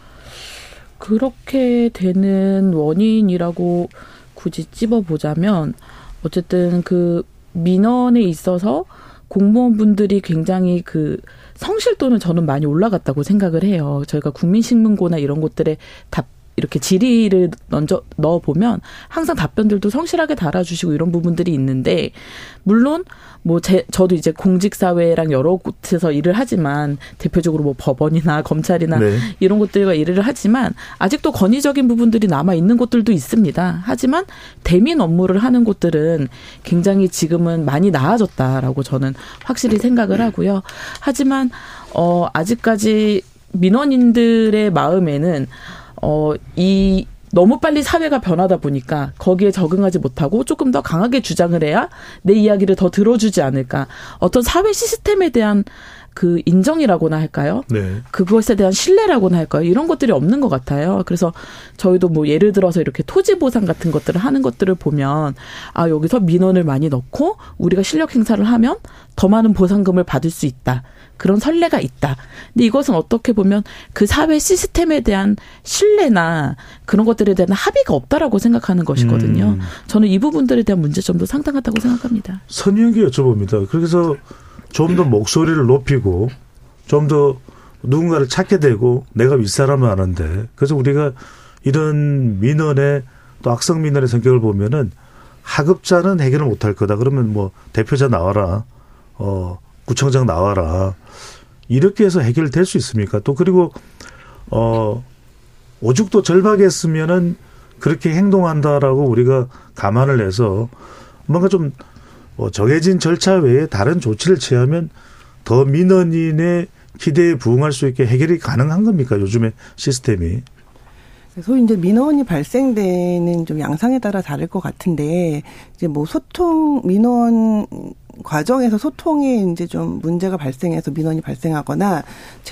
그렇게 되는 원인이라고 굳이 찝어보자면 어쨌든 그 민원에 있어서 공무원분들이 굉장히 그 성실도는 저는 많이 올라갔다고 생각을 해요. 저희가 국민신문고나 이런 곳들에 답 이렇게 질의를 얹어 넣어보면 항상 답변들도 성실하게 달아주시고 이런 부분들이 있는데 물론 뭐 제, 저도 이제 공직사회랑 여러 곳에서 일을 하지만 대표적으로 뭐 법원이나 검찰이나 네. 이런 곳들과 일을 하지만 아직도 권위적인 부분들이 남아있는 곳들도 있습니다. 하지만 대민 업무를 하는 곳들은 굉장히 지금은 많이 나아졌다라고 저는 확실히 생각을 하고요. 하지만 어, 아직까지 민원인들의 마음에는 어, 이, 너무 빨리 사회가 변하다 보니까 거기에 적응하지 못하고 조금 더 강하게 주장을 해야 내 이야기를 더 들어주지 않을까. 어떤 사회 시스템에 대한 그 인정이라고나 할까요? 네. 그것에 대한 신뢰라고나 할까요? 이런 것들이 없는 것 같아요. 그래서 저희도 뭐 예를 들어서 이렇게 토지 보상 같은 것들을 하는 것들을 보면 아, 여기서 민원을 많이 넣고 우리가 실력 행사를 하면 더 많은 보상금을 받을 수 있다. 그런 선례가 있다. 근데 이것은 어떻게 보면 그 사회 시스템에 대한 신뢰나 그런 것들에 대한 합의가 없다라고 생각하는 것이거든요. 음. 저는 이 부분들에 대한 문제점도 상당하다고 생각합니다. 선의에게 여쭤봅니다. 그래서 좀 더 목소리를 높이고 좀 더 누군가를 찾게 되고 내가 윗사람을 아는데 그래서 우리가 이런 민원의 또 악성 민원의 성격을 보면은 하급자는 해결을 못할 거다. 그러면 뭐 대표자 나와라. 어, 구청장 나와라. 이렇게 해서 해결될 수 있습니까? 또 그리고 어, 오죽도 절박했으면은 그렇게 행동한다라고 우리가 감안을 해서 뭔가 좀 뭐 정해진 절차 외에 다른 조치를 취하면 더 민원인의 기대에 부응할 수 있게 해결이 가능한 겁니까? 요즘의 시스템이. 소위 이제 민원이 발생되는 좀 양상에 따라 다를 것 같은데 이제 뭐 소통 민원 과정에서 소통에 이제 좀 문제가 발생해서 민원이 발생하거나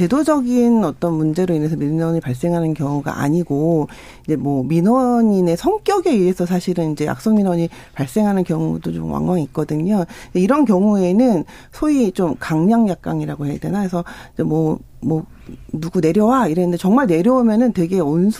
제도적인 어떤 문제로 인해서 민원이 발생하는 경우가 아니고 이제 뭐 민원인의 성격에 의해서 사실은 이제 악성 민원이 발생하는 경우도 좀 왕왕 있거든요. 이런 경우에는 소위 좀 강약약강이라고 해야 되나 해서 뭐 뭐 누구 내려와 이랬는데 정말 내려오면은 되게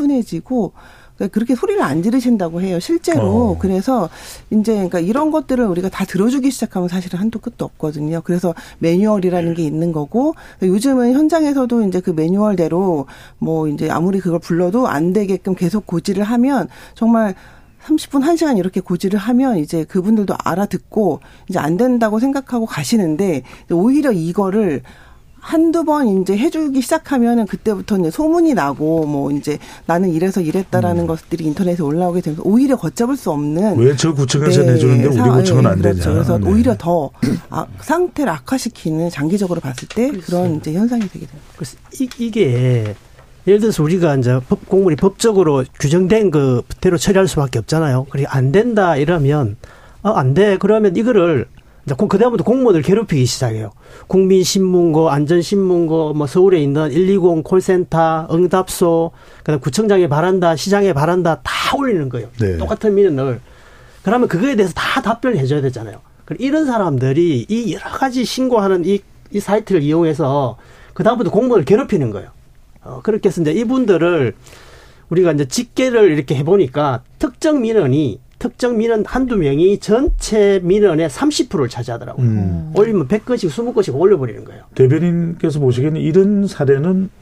온순해지고 그렇게 소리를 안 지르신다고 해요, 실제로. 어. 그래서 이제 그러니까 이런 것들을 우리가 다 들어주기 시작하면 사실은 한도 끝도 없거든요. 그래서 매뉴얼이라는 게 있는 거고 요즘은 현장에서도 이제 그 매뉴얼대로 뭐 이제 아무리 그걸 불러도 안 되게끔 계속 고지를 하면 정말 삼십 분, 한 시간 이렇게 고지를 하면 이제 그분들도 알아듣고 이제 안 된다고 생각하고 가시는데 오히려 이거를 한두 번 이제 해주기 시작하면은 그때부터 이제 소문이 나고 뭐 이제 나는 이래서 이랬다라는 음. 것들이 인터넷에 올라오게 되면서 오히려 걷잡을 수 없는 왜 저 구청에서 네, 내주는데 우리 구청은 안 그렇죠. 되냐. 그래서 네. 오히려 더 아, 상태를 악화시키는 장기적으로 봤을 때 그런 이제 현상이 되게 됩니다. 그래서 이, 이게 예를 들어서 우리가 이제 법, 공무원이 법적으로 규정된 그대로 처리할 수밖에 없잖아요. 그리고 안 된다 이러면 아, 안 돼. 그러면 이거를 그다음부터 공무원을 괴롭히기 시작해요. 국민신문고, 안전신문고, 뭐 서울에 있는 일이공 콜센터, 응답소, 그다음 구청장에 바란다, 시장에 바란다 다 올리는 거예요. 네. 똑같은 민원을. 그러면 그거에 대해서 다 답변을 해줘야 되잖아요. 이런 사람들이 이 여러 가지 신고하는 이, 이 사이트를 이용해서 그다음부터 공무원을 괴롭히는 거예요. 어, 그렇게 해서 이제 이분들을 우리가 이제 집계를 이렇게 해보니까 특정 민원이 특정 민원 한두 명이 전체 민원의 삼십 퍼센트를 차지하더라고요. 음. 올리면 백 건씩, 이십 건씩 올려버리는 거예요. 대변인께서 보시기에는 이런 사례는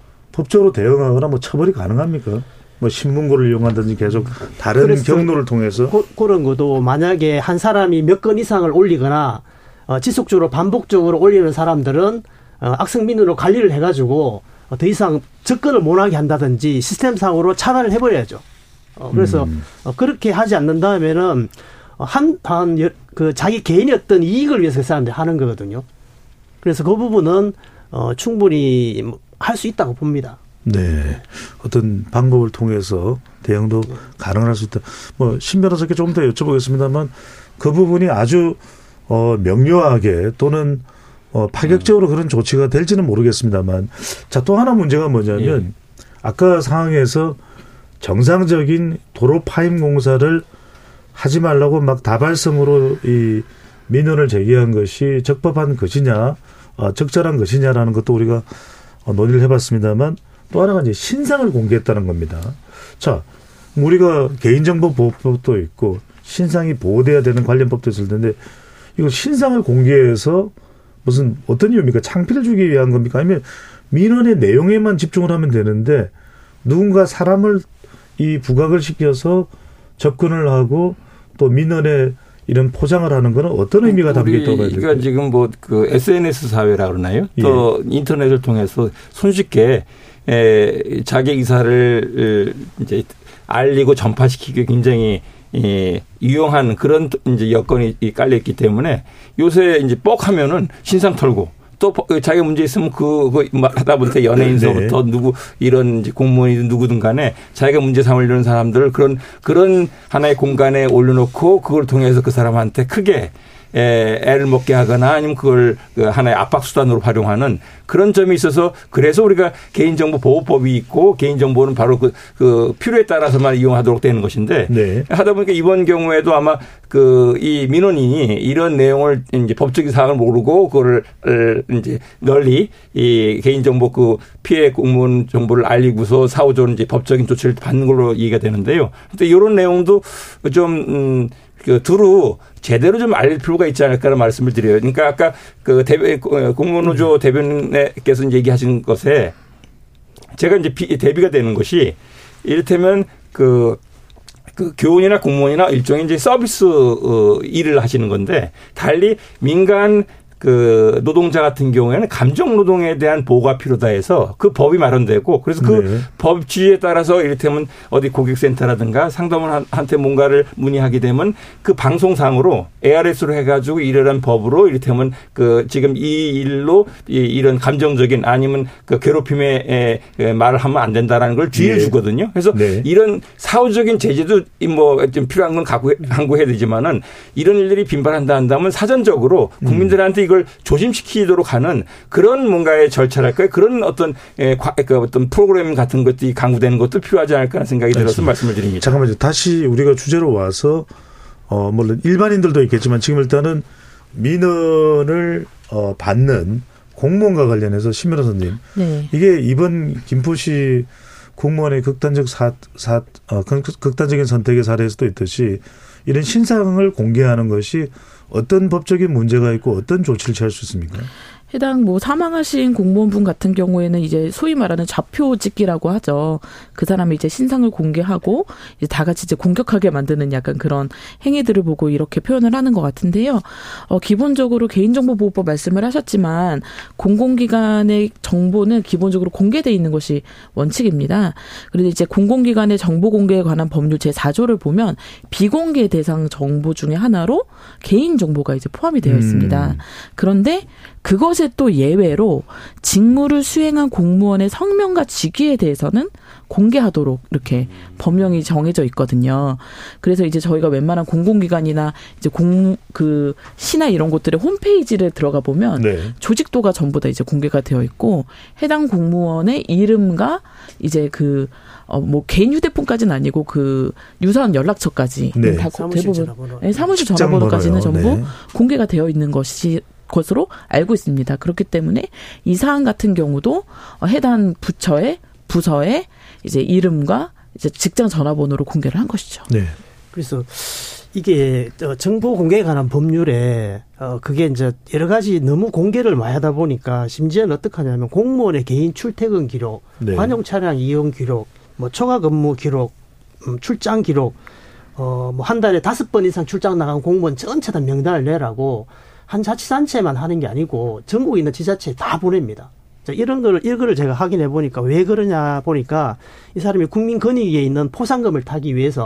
법적으로 대응하거나 뭐 처벌이 가능합니까? 뭐 신문고를 이용한다든지 계속 다른 경로를 통해서. 고, 그런 것도 만약에 한 사람이 몇 건 이상을 올리거나 어, 지속적으로 반복적으로 올리는 사람들은 어, 악성 민원으로 관리를 해가지고 어, 더 이상 접근을 못하게 한다든지 시스템상으로 차단을 해버려야죠. 어, 그래서, 음. 어, 그렇게 하지 않는다면은, 한, 한, 그 자기 개인의 어떤 이익을 위해서 그 사람들이 하는 거거든요. 그래서 그 부분은 어, 충분히 할 수 있다고 봅니다. 네. 어떤 방법을 통해서 대응도 가능할 수 있다. 뭐, 신 변호사께 조금 더 여쭤보겠습니다만 그 부분이 아주 어, 명료하게 또는 어, 파격적으로 그런 조치가 될지는 모르겠습니다만 자, 또 하나 문제가 뭐냐면 예. 아까 상황에서 정상적인 도로 파임 공사를 하지 말라고 막 다발성으로 이 민원을 제기한 것이 적법한 것이냐, 어, 적절한 것이냐라는 것도 우리가 어, 논의를 해봤습니다만 또 하나가 이제 신상을 공개했다는 겁니다. 자, 우리가 개인정보보호법도 있고 신상이 보호돼야 되는 관련 법도 있을 텐데 이거 신상을 공개해서 무슨 어떤 이유입니까? 창피를 주기 위한 겁니까? 아니면 민원의 내용에만 집중을 하면 되는데 누군가 사람을 이 부각을 시켜서 접근을 하고 또 민원에 이런 포장을 하는 거는 어떤 의미가 담겨 있다고 봐야 될까요? 우리가 지금 뭐 그 에스엔에스 사회라 그러나요? 예. 또 인터넷을 통해서 손쉽게 에, 자기 의사를 이제 알리고 전파시키기 굉장히 예, 유용한 그런 이제 여건이 깔려 있기 때문에 요새 이제 뻑 하면은 신상 털고 또 자기 문제 있으면 그, 그 하다 보니까 연예인서부터 네. 누구 이런 이제 공무원이든 누구든 간에 자기가 문제 삼으려는 사람들을 그런 그런 하나의 공간에 올려놓고 그걸 통해서 그 사람한테 크게 에, 애를 먹게 하거나 아니면 그걸 하나의 압박 수단으로 활용하는 그런 점이 있어서 그래서 우리가 개인정보 보호법이 있고 개인정보는 바로 그, 그 필요에 따라서만 이용하도록 되는 것인데 네. 하다 보니까 이번 경우에도 아마 그 이 민원인이 이런 내용을 이제 법적인 사항을 모르고 그거를 이제 널리 이 개인정보 그 피해 공무원 정보를 알리고서 사후적으로 이제 법적인 조치를 받는 걸로 이해가 되는데요. 근데 이런 내용도 좀 음, 그 두루 제대로 좀 알릴 필요가 있지 않을까라는 말씀을 드려요. 그러니까 아까 그 대변 공무원노조 대변인께서 이제 얘기하신 것에 제가 이제 대비가 되는 것이 이를테면 그, 그 교원이나 공무원이나 일종의 이제 서비스 일을 하시는 건데 달리 민간 그 노동자 같은 경우에는 감정 노동에 대한 보호가 필요다 해서 그 법이 마련되고 그래서 그 네. 법 지위에 따라서 이를테면 어디 고객센터라든가 상담원한테 뭔가를 문의하게 되면 그 방송상으로 에이알에스로 해가지고 이러한 법으로 이를테면 그 지금 이 일로 이런 감정적인 아니면 그 괴롭힘에 말을 하면 안 된다라는 걸 주의를 네. 주거든요. 그래서 네. 이런 사후적인 제재도 뭐 좀 필요한 건 강구해야 되지만은 이런 일들이 빈발한다 한다면 사전적으로 국민들한테 이걸 조심시키도록 하는 그런 뭔가의 절차랄까요? 그런 어떤 그 어떤 프로그램 같은 것들이 강구되는 것도 필요하지 않을까 하는 생각이 들어서 알겠습니다. 말씀을 드립니다. 잠깐만요. 다시 우리가 주제로 와서 어 물론 일반인들도 있겠지만 지금 일단은 민원을 어 받는 공무원과 관련해서 신 변호사님 네. 이게 이번 김포시 공무원의 극단적 사, 사 어, 극단적인 선택의 사례에서도 있듯이 이런 신상을 공개하는 것이 어떤 법적인 문제가 있고 어떤 조치를 취할 수 있습니까? 해당 뭐 사망하신 공무원분 같은 경우에는 이제 소위 말하는 좌표 찍기라고 하죠. 그 사람이 이제 신상을 공개하고 이제 다 같이 이제 공격하게 만드는 약간 그런 행위들을 보고 이렇게 표현을 하는 것 같은데요. 어, 기본적으로 개인정보보호법 말씀을 하셨지만 공공기관의 정보는 기본적으로 공개되어 있는 것이 원칙입니다. 그런데 이제 공공기관의 정보 공개에 관한 법률 제사 조를 보면 비공개 대상 정보 중에 하나로 개인정보가 이제 포함이 되어 있습니다. 음. 그런데 그것에 또 예외로 직무를 수행한 공무원의 성명과 직위에 대해서는 공개하도록 이렇게 법령이 정해져 있거든요. 그래서 이제 저희가 웬만한 공공기관이나 이제 공, 그, 시나 이런 곳들의 홈페이지를 들어가 보면 네. 조직도가 전부 다 이제 공개가 되어 있고 해당 공무원의 이름과 이제 그, 어, 뭐 개인 휴대폰까지는 아니고 그 유사한 연락처까지 네. 다 사무실 대부분 전화번호. 네, 사무실 전화번호까지는 전부 네. 공개가 되어 있는 것이 것으로 알고 있습니다. 그렇기 때문에 이 사안 같은 경우도 해당 부처의 부서의 이제 이름과 이제 직장 전화번호로 공개를 한 것이죠. 네. 그래서 이게 정보 공개에 관한 법률에 어 그게 이제 여러 가지 너무 공개를 많이 하다 보니까 심지어는 어떻게 하냐면 공무원의 개인 출퇴근 기록, 네. 관용 차량 이용 기록, 뭐 초과 근무 기록, 음, 출장 기록, 어 뭐 한 달에 다섯 번 이상 출장 나간 공무원 전체 다 명단을 내라고. 한 자치단체만 하는 게 아니고 전국에 있는 지자체에 다 보냅니다. 자, 이런 걸, 이거를 제가 확인해 보니까 왜 그러냐 보니까 이 사람이 국민권익위에 있는 포상금을 타기 위해서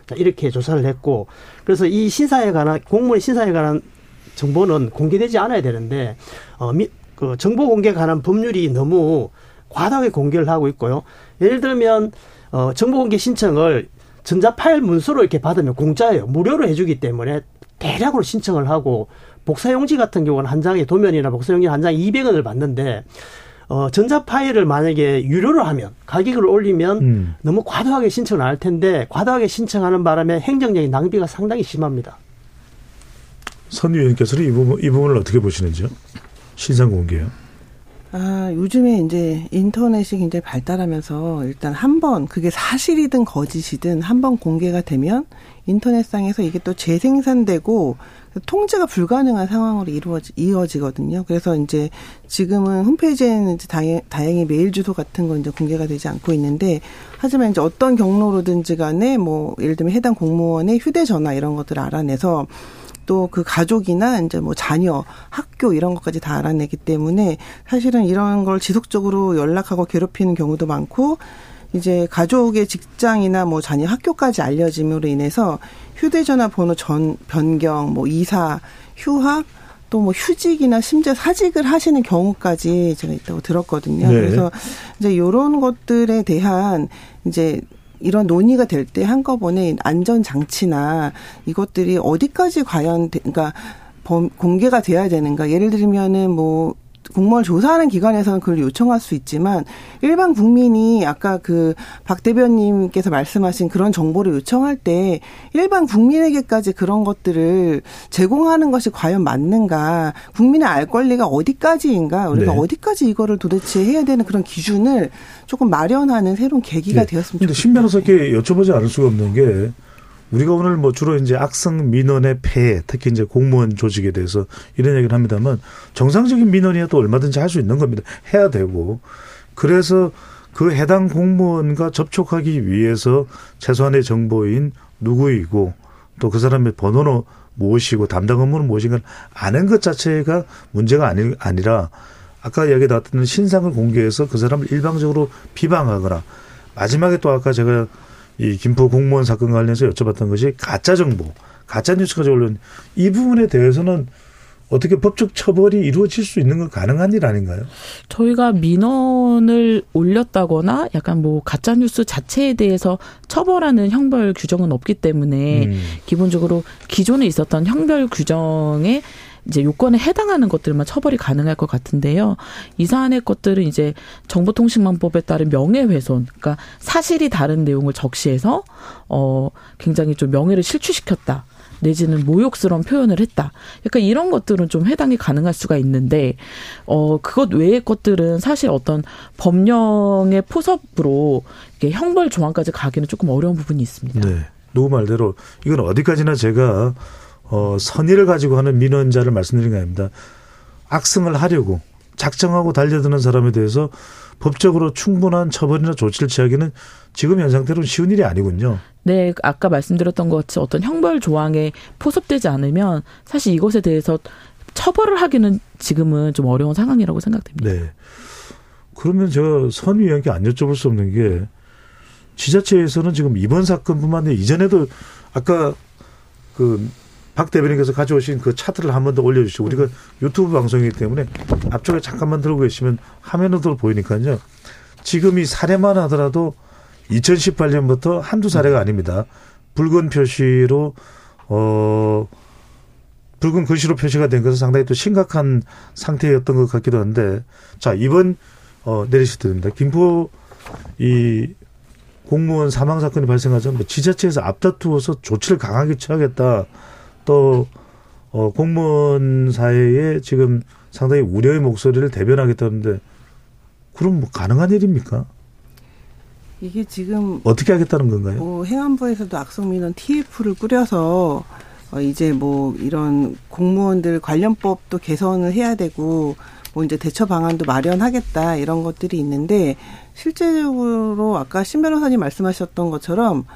자, 이렇게 조사를 했고 그래서 이 신사에 관한 공무원 신사에 관한 정보는 공개되지 않아야 되는데 어, 미, 그 정보 공개에 관한 법률이 너무 과다하게 공개를 하고 있고요. 예를 들면 어, 정보 공개 신청을 전자 파일 문서로 이렇게 받으면 공짜예요. 무료로 해주기 때문에 대량으로 신청을 하고 복사용지 같은 경우는 한 장에 도면이나 복사용지 한 장에 이백 원을 받는데 어, 전자 파일을 만약에 유료로 하면 가격을 올리면 음. 너무 과도하게 신청을 안 할 텐데 과도하게 신청하는 바람에 행정적인 낭비가 상당히 심합니다. 선 의원께서는 이 부분, 이 부분을 어떻게 보시는지요? 신상 공개요. 아, 요즘에 이제 인터넷이 굉장히 발달하면서 일단 한 번 그게 사실이든 거짓이든 한 번 공개가 되면 인터넷상에서 이게 또 재생산되고 통제가 불가능한 상황으로 이루어지, 이어지거든요. 그래서 이제 지금은 홈페이지에는 이제 다행, 다행히 메일 주소 같은 건 이제 공개가 되지 않고 있는데 하지만 이제 어떤 경로로든지 간에 뭐 예를 들면 해당 공무원의 휴대전화 이런 것들을 알아내서 또 그 가족이나 이제 뭐 자녀, 학교 이런 것까지 다 알아내기 때문에 사실은 이런 걸 지속적으로 연락하고 괴롭히는 경우도 많고 이제 가족의 직장이나 뭐 자녀 학교까지 알려짐으로 인해서 휴대전화 번호 전 변경, 뭐 이사, 휴학, 또 뭐 휴직이나 심지어 사직을 하시는 경우까지 제가 있다고 들었거든요. 네. 그래서 이제 이런 것들에 대한 이제 이런 논의가 될 때 한꺼번에 안전장치나 이것들이 어디까지 과연, 그러니까 공개가 돼야 되는가. 예를 들면은 뭐, 공무원 조사하는 기관에서는 그걸 요청할 수 있지만 일반 국민이 아까 그 박 대변님께서 말씀하신 그런 정보를 요청할 때 일반 국민에게까지 그런 것들을 제공하는 것이 과연 맞는가, 국민의 알 권리가 어디까지인가, 우리가 네. 어디까지 이거를 도대체 해야 되는 그런 기준을 조금 마련하는 새로운 계기가 네. 되었으면 좋겠습니다. 그런데 신 변호사께 여쭤보지 않을 수가 없는 게 우리가 오늘 뭐 주로 이제 악성 민원의 폐해, 특히 이제 공무원 조직에 대해서 이런 얘기를 합니다만 정상적인 민원이야 또 얼마든지 할 수 있는 겁니다. 해야 되고. 그래서 그 해당 공무원과 접촉하기 위해서 최소한의 정보인 누구이고 또 그 사람의 번호는 무엇이고 담당 업무는 무엇인가 아는 것 자체가 문제가 아니, 아니라 아까 이야기 나왔던 신상을 공개해서 그 사람을 일방적으로 비방하거나 마지막에 또 아까 제가 이 김포 공무원 사건 관련해서 여쭤봤던 것이 가짜 정보, 가짜 뉴스까지 올라온 이 부분에 대해서는 어떻게 법적 처벌이 이루어질 수 있는 건 가능한 일 아닌가요? 저희가 민원을 올렸다거나 약간 뭐 가짜 뉴스 자체에 대해서 처벌하는 형벌 규정은 없기 때문에 음. 기본적으로 기존에 있었던 형벌 규정에 이제 요건에 해당하는 것들만 처벌이 가능할 것 같은데요. 이 사안의 것들은 이제 정보통신망법에 따른 명예훼손, 그러니까 사실이 다른 내용을 적시해서 어 굉장히 좀 명예를 실추시켰다. 내지는 모욕스러운 표현을 했다. 약간 이런 것들은 좀 해당이 가능할 수가 있는데 어 그것 외의 것들은 사실 어떤 법령의 포섭으로 이게 형벌 조항까지 가기는 조금 어려운 부분이 있습니다. 네. 누구 말대로 이건 어디까지나 제가 어, 선의를 가지고 하는 민원자를 말씀드린 게 아닙니다. 악성을 하려고 작정하고 달려드는 사람에 대해서 법적으로 충분한 처벌이나 조치를 취하기는 지금 현 상태로는 쉬운 일이 아니군요. 네. 아까 말씀드렸던 것 같이 어떤 형벌 조항에 포섭되지 않으면 사실 이것에 대해서 처벌을 하기는 지금은 좀 어려운 상황이라고 생각됩니다. 네. 그러면 제가 선 의원께 안 여쭤볼 수 없는 게 지자체에서는 지금 이번 사건뿐만 아니라 이전에도 아까 그 박 대변인께서 가져오신 그 차트를 한 번 더 올려주시고 우리가 유튜브 방송이기 때문에 앞쪽에 잠깐만 들고 계시면 화면으로 보이니까요. 지금 이 사례만 하더라도 이천십팔 년부터 한두 사례가 아닙니다. 붉은 표시로 어 붉은 글씨로 표시가 된 것은 상당히 또 심각한 상태였던 것 같기도 한데 자 이번 어 내리실 때입니다. 김포 이 공무원 사망 사건이 발생하자 뭐 지자체에서 앞다투어서 조치를 강하게 취하겠다. 또 어, 공무원 사회에 지금 상당히 우려의 목소리를 대변하겠다는데 그럼 뭐 가능한 일입니까? 이게 지금 어떻게 하겠다는 건가요? 뭐 행안부에서도 악성민원 티에프를 꾸려서 어, 이제 뭐 이런 공무원들 관련법도 개선을 해야 되고 뭐 이제 대처 방안도 마련하겠다 이런 것들이 있는데 실제적으로 아까 신 변호사님 말씀하셨던 것처럼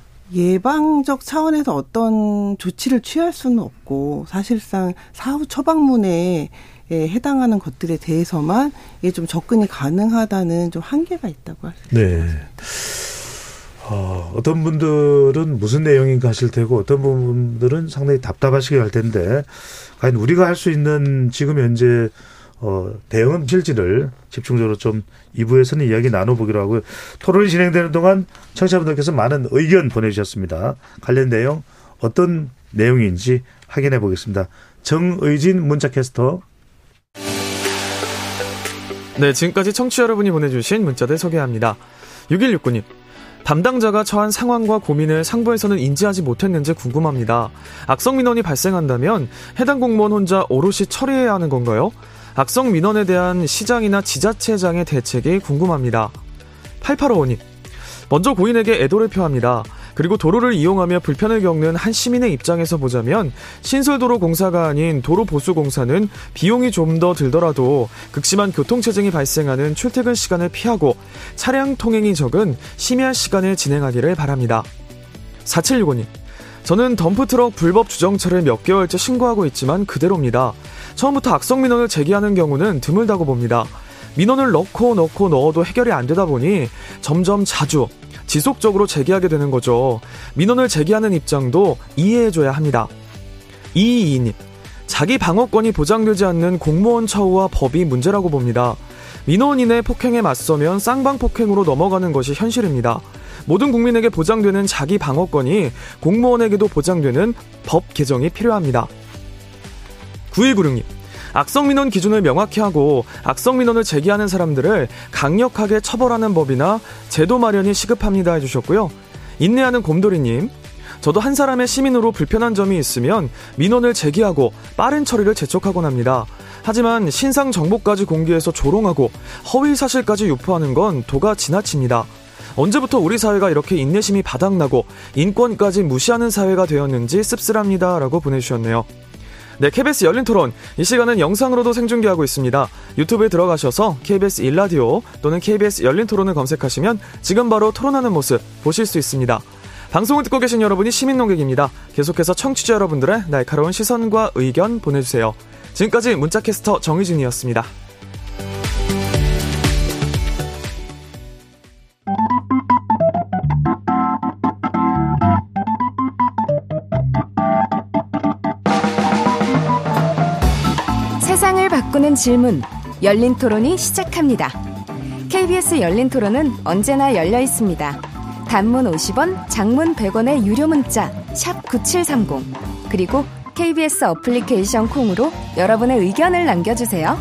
예방적 차원에서 어떤 조치를 취할 수는 없고 사실상 사후 처방문에 해당하는 것들에 대해서만 이게 좀 접근이 가능하다는 좀 한계가 있다고 할 수 있습니다. 네. 어, 어떤 분들은 무슨 내용인가 하실 테고 어떤 분들은 상당히 답답하시게 할 텐데 과연 우리가 할 수 있는 지금 현재 어, 대응은 실지를 집중적으로 좀 이 부에서는 이야기 나눠보기로 하고요. 토론이 진행되는 동안 청취자분들께서 많은 의견 보내주셨습니다. 관련 내용 어떤 내용인지 확인해 보겠습니다. 정의진 문자캐스터. 네, 지금까지 청취자 여러분이 보내주신 문자들 소개합니다. 육일육구 님. 담당자가 처한 상황과 고민을 상부에서는 인지하지 못했는지 궁금합니다. 악성 민원이 발생한다면 해당 공무원 혼자 오롯이 처리해야 하는 건가요? 악성 민원에 대한 시장이나 지자체장의 대책이 궁금합니다. 팔팔오오 님. 먼저 고인에게 애도를 표합니다. 그리고 도로를 이용하며 불편을 겪는 한 시민의 입장에서 보자면 신설도로 공사가 아닌 도로보수공사는 비용이 좀 더 들더라도 극심한 교통체증이 발생하는 출퇴근 시간을 피하고 차량 통행이 적은 심야 시간에 진행하기를 바랍니다. 사칠육오 님. 저는 덤프트럭 불법 주정차를 몇 개월째 신고하고 있지만 그대로입니다. 처음부터 악성 민원을 제기하는 경우는 드물다고 봅니다. 민원을 넣고 넣고 넣어도 해결이 안 되다 보니 점점 자주 지속적으로 제기하게 되는 거죠. 민원을 제기하는 입장도 이해해줘야 합니다. 이이이 님. 자기 방어권이 보장되지 않는 공무원 처우와 법이 문제라고 봅니다. 민원인의 폭행에 맞서면 쌍방폭행으로 넘어가는 것이 현실입니다. 모든 국민에게 보장되는 자기 방어권이 공무원에게도 보장되는 법 개정이 필요합니다. 구일구육 님. 악성 민원 기준을 명확히 하고 악성 민원을 제기하는 사람들을 강력하게 처벌하는 법이나 제도 마련이 시급합니다 해주셨고요. 인내하는 곰돌이님. 저도 한 사람의 시민으로 불편한 점이 있으면 민원을 제기하고 빠른 처리를 재촉하곤 합니다. 하지만 신상 정보까지 공개해서 조롱하고 허위 사실까지 유포하는 건 도가 지나칩니다. 언제부터 우리 사회가 이렇게 인내심이 바닥나고 인권까지 무시하는 사회가 되었는지 씁쓸합니다 라고 보내주셨네요. 네, 케이비에스 열린 토론. 이 시간은 영상으로도 생중계하고 있습니다. 유튜브에 들어가셔서 케이비에스 일라디오 또는 케이비에스 열린 토론을 검색하시면 지금 바로 토론하는 모습 보실 수 있습니다. 방송을 듣고 계신 여러분이 시민 농객입니다. 계속해서 청취자 여러분들의 날카로운 시선과 의견 보내주세요. 지금까지 문자캐스터 정의진이었습니다. 세상을 바꾸는 질문, 열린 토론이 시작합니다. 케이비에스 열린 토론은 언제나 열려 있습니다. 단문 오십 원, 장문 백 원의 유료 문자 샵 구칠삼공, 그리고 케이비에스 어플리케이션 콩으로 여러분의 의견을 남겨주세요.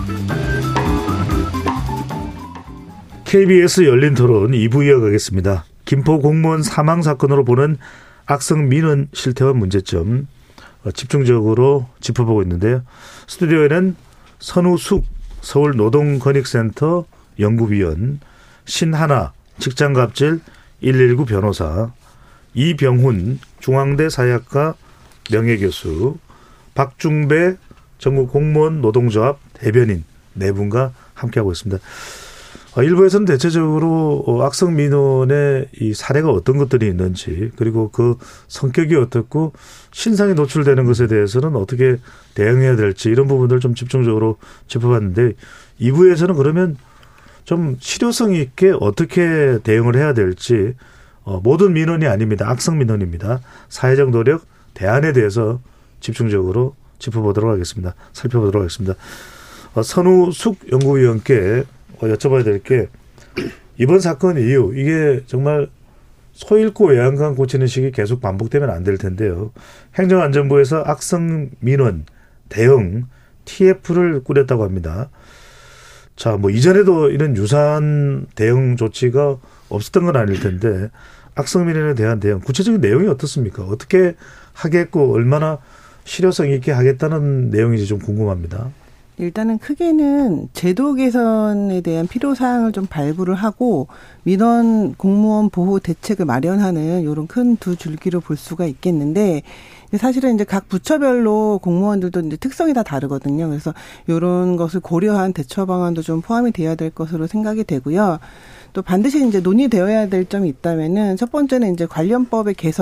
케이비에스 열린 토론 이 부 이어가겠습니다. 김포 공무원 사망 사건으로 보는 악성 민원 실태와 문제점 집중적으로 짚어보고 있는데요. 스튜디오에는 선우숙 서울노동권익센터 연구위원, 신하나 직장갑질 일일구 변호사, 이병훈 중앙대 사회학과 명예교수, 박중배 전국공무원 노동조합 대변인 네 분과 함께하고 있습니다. 일부에서는 대체적으로 악성 민원의 이 사례가 어떤 것들이 있는지, 그리고 그 성격이 어떻고 신상이 노출되는 것에 대해서는 어떻게 대응해야 될지 이런 부분들 좀 집중적으로 짚어봤는데, 이 부에서는 그러면 좀 실효성 있게 어떻게 대응을 해야 될지, 어, 모든 민원이 아닙니다. 악성 민원입니다. 사회적 노력, 대안에 대해서 집중적으로 짚어보도록 하겠습니다. 살펴보도록 하겠습니다. 어, 선우숙 연구위원께 여쭤봐야 될 게, 이번 사건 이후 이게 정말 소 잃고 외양간 고치는 식이 계속 반복되면 안 될 텐데요. 행정안전부에서 악성 민원 대응 티에프를 꾸렸다고 합니다. 자, 뭐 이전에도 이런 유사한 대응 조치가 없었던 건 아닐 텐데, 악성 민원에 대한 대응 구체적인 내용이 어떻습니까? 어떻게 하겠고 얼마나 실효성 있게 하겠다는 내용인지 좀 궁금합니다. 일단은 크게는 제도 개선에 대한 필요사항을 좀 발부를 하고 민원 공무원 보호 대책을 마련하는 이런 큰 두 줄기로 볼 수가 있겠는데, 사실은 이제 각 부처별로 공무원들도 이제 특성이 다 다르거든요. 그래서 이런 것을 고려한 대처 방안도 좀 포함이 되어야 될 것으로 생각이 되고요. 또 반드시 이제 논의되어야 될 점이 있다면은 첫 번째는 이제 관련법의 개선.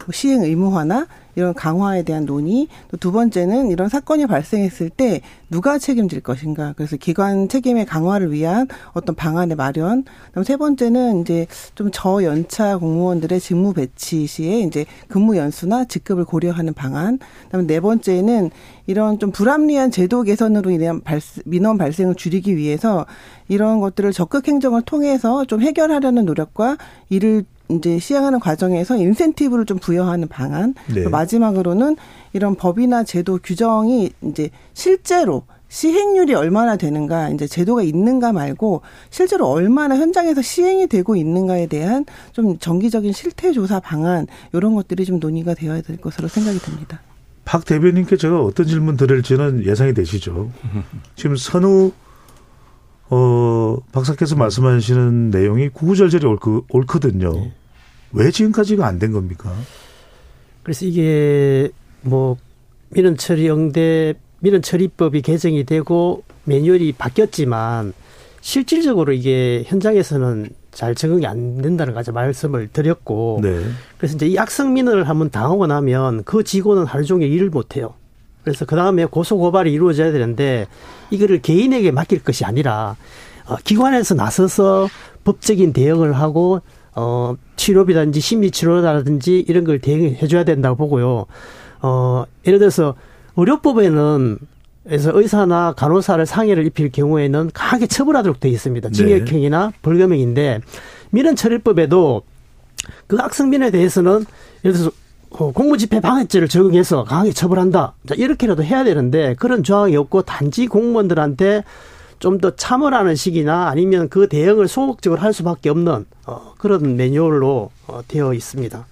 시행 의무화나 이런 강화에 대한 논의, 또 두 번째는 이런 사건이 발생했을 때 누가 책임질 것인가. 그래서 기관 책임의 강화를 위한 어떤 방안의 마련. 그다음 세 번째는 이제 좀 저연차 공무원들의 직무 배치 시에 이제 근무 연수나 직급을 고려하는 방안. 그다음 네 번째는 이런 좀 불합리한 제도 개선으로 인한 발생, 민원 발생을 줄이기 위해서 이런 것들을 적극 행정을 통해서 좀 해결하려는 노력과 이를 이제 시행하는 과정에서 인센티브를 좀 부여하는 방안. 네. 마지막으로는 이런 법이나 제도 규정이 이제 실제로 시행률이 얼마나 되는가, 이제 제도가 있는가 말고 실제로 얼마나 현장에서 시행이 되고 있는가에 대한 좀 정기적인 실태 조사 방안, 이런 것들이 좀 논의가 되어야 될 것으로 생각이 듭니다. 박 대변인께 제가 어떤 질문 드릴지는 예상이 되시죠. 지금 선우 어, 박사께서 말씀하시는 내용이 구구절절히 옳거, 옳거든요. 네. 왜 지금까지 이거 안 된 겁니까? 그래서 이게 뭐 민원 처리 응대 민원 처리법이 개정이 되고 매뉴얼이 바뀌었지만 실질적으로 이게 현장에서는 잘 적응이 안 된다는 가지 말씀을 드렸고, 네. 그래서 이제 이 악성 민원을 한번 당하고 나면 그 직원은 하루 종일 일을 못 해요. 그래서 그 다음에 고소 고발이 이루어져야 되는데 이거를 개인에게 맡길 것이 아니라 어, 기관에서 나서서 법적인 대응을 하고 어, 치료비라든지 심리치료라든지 이런 걸 대응해 줘야 된다고 보고요. 어, 예를 들어서 의료법에는 그래서 의사나 간호사를 상해를 입힐 경우에는 강하게 처벌하도록 되어 있습니다. 징역형이나 벌금형인데 민원처리법에도 그 악성민원에 대해서는 예를 들어서 공무집행 방해죄를 적용해서 강하게 처벌한다. 자, 이렇게라도 해야 되는데 그런 조항이 없고 단지 공무원들한테 좀 더 참으라는 식이나 아니면 그 대응을 소극적으로 할 수밖에 없는 어, 그런 매뉴얼로 어, 되어 있습니다.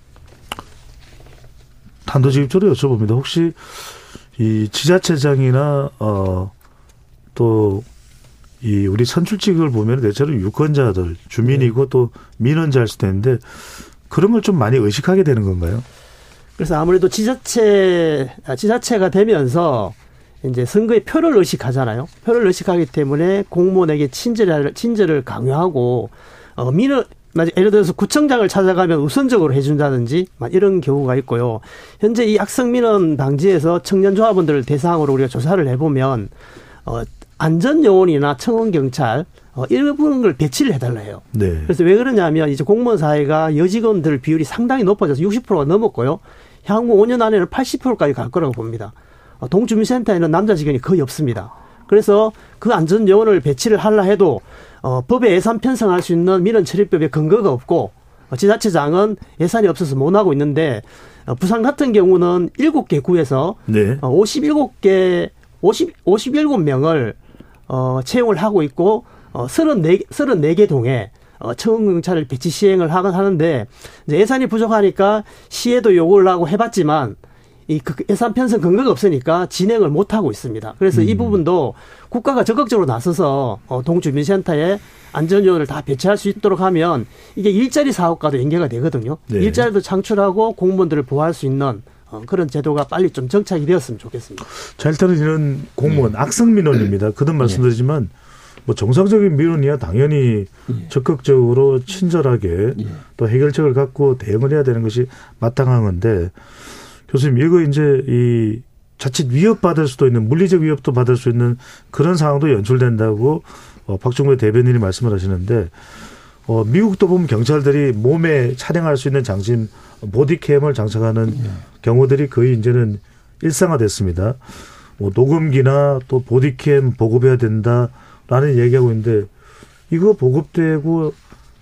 단도직입적으로 여쭤봅니다. 혹시 이 지자체장이나 어, 또 이 우리 선출직을 보면 대체로 유권자들, 주민이고 네. 또 민원자일 수도 있는데 그런 걸 좀 많이 의식하게 되는 건가요? 그래서 아무래도 지자체 지자체가 되면서 이제 선거에 표를 의식하잖아요. 표를 의식하기 때문에 공무원에게 친절을, 친절을 강요하고, 어, 민원, 예를 들어서 구청장을 찾아가면 우선적으로 해준다든지, 이런 경우가 있고요. 현재 이 악성민원 방지에서 청년조합원들을 대상으로 우리가 조사를 해보면, 어, 안전요원이나 청원경찰, 어, 이런 걸 배치를 해달라 해요. 네. 그래서 왜 그러냐면, 이제 공무원 사회가 여직원들 비율이 상당히 높아져서 육십 퍼센트가 넘었고요. 향후 오 년 안에는 팔십 퍼센트까지 갈 거라고 봅니다. 동주민센터에는 남자 직원이 거의 없습니다. 그래서 그 안전요원을 배치를 하려 해도 어, 법에 예산 편성할 수 있는 민원처리법에 근거가 없고 어, 지자체장은 예산이 없어서 못하고 있는데 어, 부산 같은 경우는 일곱 개 구에서 네. 어, 오십칠 개, 오십, 오십칠 명을 어, 채용을 하고 있고 어, 삼십사, 삼십사 개 동에 어, 청원경찰을 배치 시행을 하긴 하는데 이제 예산이 부족하니까 시에도 요구를 하고 해봤지만 이 예산 편성 근거가 없으니까 진행을 못 하고 있습니다. 그래서 음. 이 부분도 국가가 적극적으로 나서서 동주민센터에 안전요원을 다 배치할 수 있도록 하면 이게 일자리 사업과도 연계가 되거든요. 네. 일자리도 창출하고 공무원들을 보호할 수 있는 그런 제도가 빨리 좀 정착이 되었으면 좋겠습니다. 자, 일단은 이런 공무원 네. 악성 민원입니다. 그든 말씀드리지만 뭐 정상적인 민원이야 당연히 예. 적극적으로 친절하게 예. 또 해결책을 갖고 대응을 해야 되는 것이 마땅한 건데 교수님, 이거 이제 이 자칫 위협받을 수도 있는 물리적 위협도 받을 수 있는 그런 상황도 연출된다고 어, 박종배 대변인이 말씀을 하시는데 어, 미국도 보면 경찰들이 몸에 촬영할 수 있는 장신 보디캠을 장착하는 네. 경우들이 거의 이제는 일상화됐습니다. 뭐 녹음기나 또 보디캠 보급해야 된다라는 얘기하고 있는데 이거 보급되고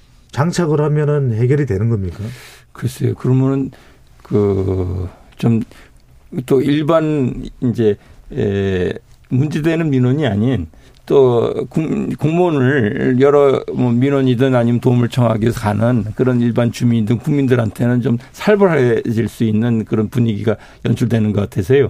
장착을 하면은 해결이 되는 겁니까? 글쎄요. 그러면은 그 좀 또 일반 이제 에 문제되는 민원이 아닌 또 공무원을 여러 뭐 민원이든 아니면 도움을 청하기 위해서 가는 그런 일반 주민이든 국민들한테는 좀 살벌해질 수 있는 그런 분위기가 연출되는 것 같아서요.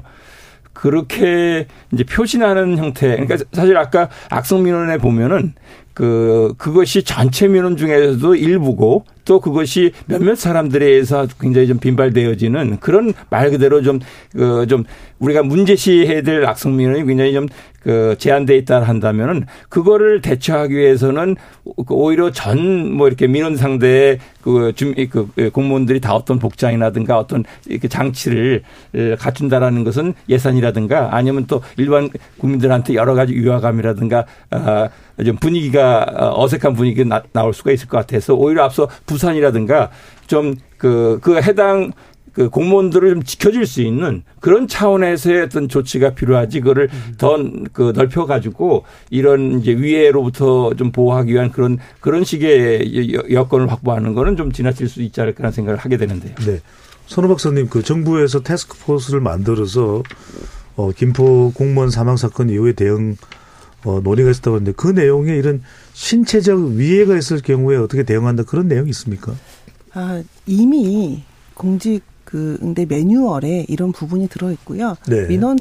그렇게 이제 표시나는 형태. 그러니까 사실 아까 악성 민원에 보면은 그 그것이 전체 민원 중에서도 일부고 또 그것이 몇몇 사람들에 의해서 굉장히 좀 빈발되어지는 그런 말 그대로 좀, 그, 좀 우리가 문제시해야 될 악성민원이 굉장히 좀 그 제한돼 있다 한다면은 그거를 대처하기 위해서는 오히려 전 뭐 이렇게 민원 상대의 그 준비 그 공무원들이 다 어떤 복장이라든가 어떤 이렇게 장치를 갖춘다라는 것은 예산이라든가 아니면 또 일반 국민들한테 여러 가지 위화감이라든가 아, 좀 분위기가 어색한 분위기가 나, 나올 수가 있을 것 같아서 오히려 앞서 부산이라든가 좀 그 그 해당 그 공무원들을 좀 지켜줄 수 있는 그런 차원에서의 어떤 조치가 필요하지, 그거를 더 그 넓혀가지고 이런 이제 위해로부터 좀 보호하기 위한 그런 그런 식의 여건을 확보하는 거는 좀 지나칠 수 있지 않을까 하는 생각을 하게 되는데요. 네. 손호 박사님, 그 정부에서 태스크포스를 만들어서 어, 김포 공무원 사망 사건 이후에 대응 어, 논의가 있었다고 하는데 그 내용에 이런 신체적 위해가 있을 경우에 어떻게 대응한다 그런 내용이 있습니까? 아, 이미 공직 그 응대 매뉴얼에 이런 부분이 들어 있고요. 네. 민원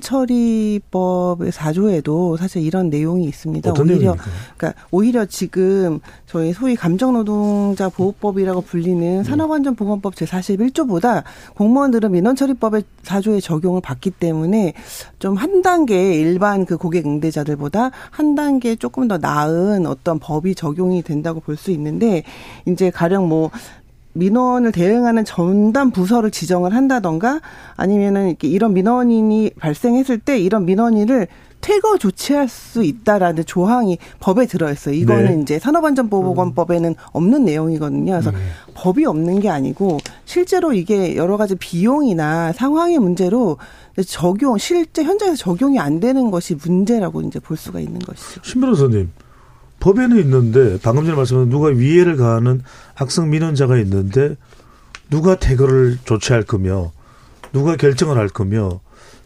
처리법의 사 조에도 사실 이런 내용이 있습니다. 어떤 오히려 내용입니까? 그러니까 오히려 지금 저희 소위 감정노동자 보호법이라고 불리는 산업안전보건법 제사십일 조보다 공무원들은 민원 처리법의 사 조의 적용을 받기 때문에 좀 한 단계 일반 그 고객 응대자들보다 한 단계 조금 더 나은 어떤 법이 적용이 된다고 볼 수 있는데, 이제 가령 뭐 민원을 대응하는 전담 부서를 지정을 한다던가 아니면은 이렇게 이런 민원인이 발생했을 때 이런 민원인을 퇴거 조치할 수 있다라는 조항이 법에 들어있어요. 이거는 네. 이제 산업안전보건법에는 없는 내용이거든요. 그래서 네. 법이 없는 게 아니고 실제로 이게 여러 가지 비용이나 상황의 문제로 적용, 실제 현장에서 적용이 안 되는 것이 문제라고 이제 볼 수가 있는 것이죠. 신 변호사님, 법에는 있는데 방금 전에 말씀하신 누가 위해를 가하는 악성 민원자가 있는데 누가 퇴거를 조치할 거며 누가 결정을 할 거며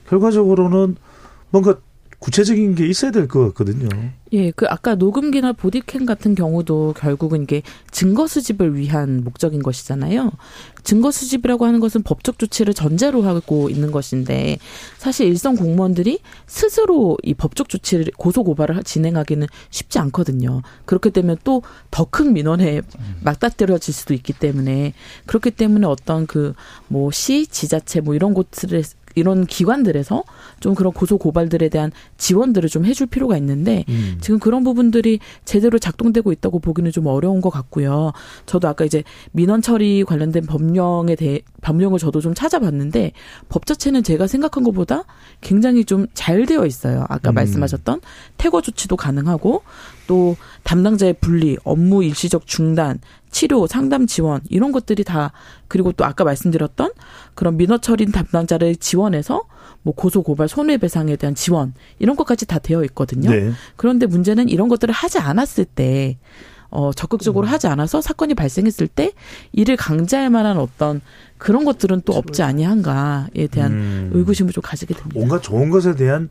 결과적으로는 뭔가 구체적인 게 있어야 될 것 같거든요. 예, 그 아까 녹음기나 보디캠 같은 경우도 결국은 이게 증거 수집을 위한 목적인 것이잖아요. 증거 수집이라고 하는 것은 법적 조치를 전제로 하고 있는 것인데 사실 일선 공무원들이 스스로 이 법적 조치를 고소 고발을 진행하기는 쉽지 않거든요. 그렇게 되면 또 더 큰 민원에 맞닥뜨려질 수도 있기 때문에 그렇기 때문에 어떤 그 뭐 시, 지자체 뭐 이런 곳들에 이런 기관들에서 좀 그런 고소 고발들에 대한 지원들을 좀 해줄 필요가 있는데 음. 지금 그런 부분들이 제대로 작동되고 있다고 보기는 좀 어려운 것 같고요. 저도 아까 이제 민원 처리 관련된 법령에 대해 법령을 저도 좀 찾아봤는데 법 자체는 제가 생각한 것보다 굉장히 좀 잘 되어 있어요. 아까 음. 말씀하셨던 퇴거 조치도 가능하고 또 담당자의 분리, 업무 일시적 중단, 치료, 상담 지원 이런 것들이 다, 그리고 또 아까 말씀드렸던 그런 민원 처리 담당자를 지원해서 뭐 고소 고발 손해배상에 대한 지원 이런 것까지 다 되어 있거든요. 네. 그런데 문제는 이런 것들을 하지 않았을 때 어, 적극적으로 음. 하지 않아서 사건이 발생했을 때 이를 강제할 만한 어떤 그런 것들은 또 없지 아니한가에 대한 음. 의구심을 좀 가지게 됩니다. 뭔가 좋은 것에 대한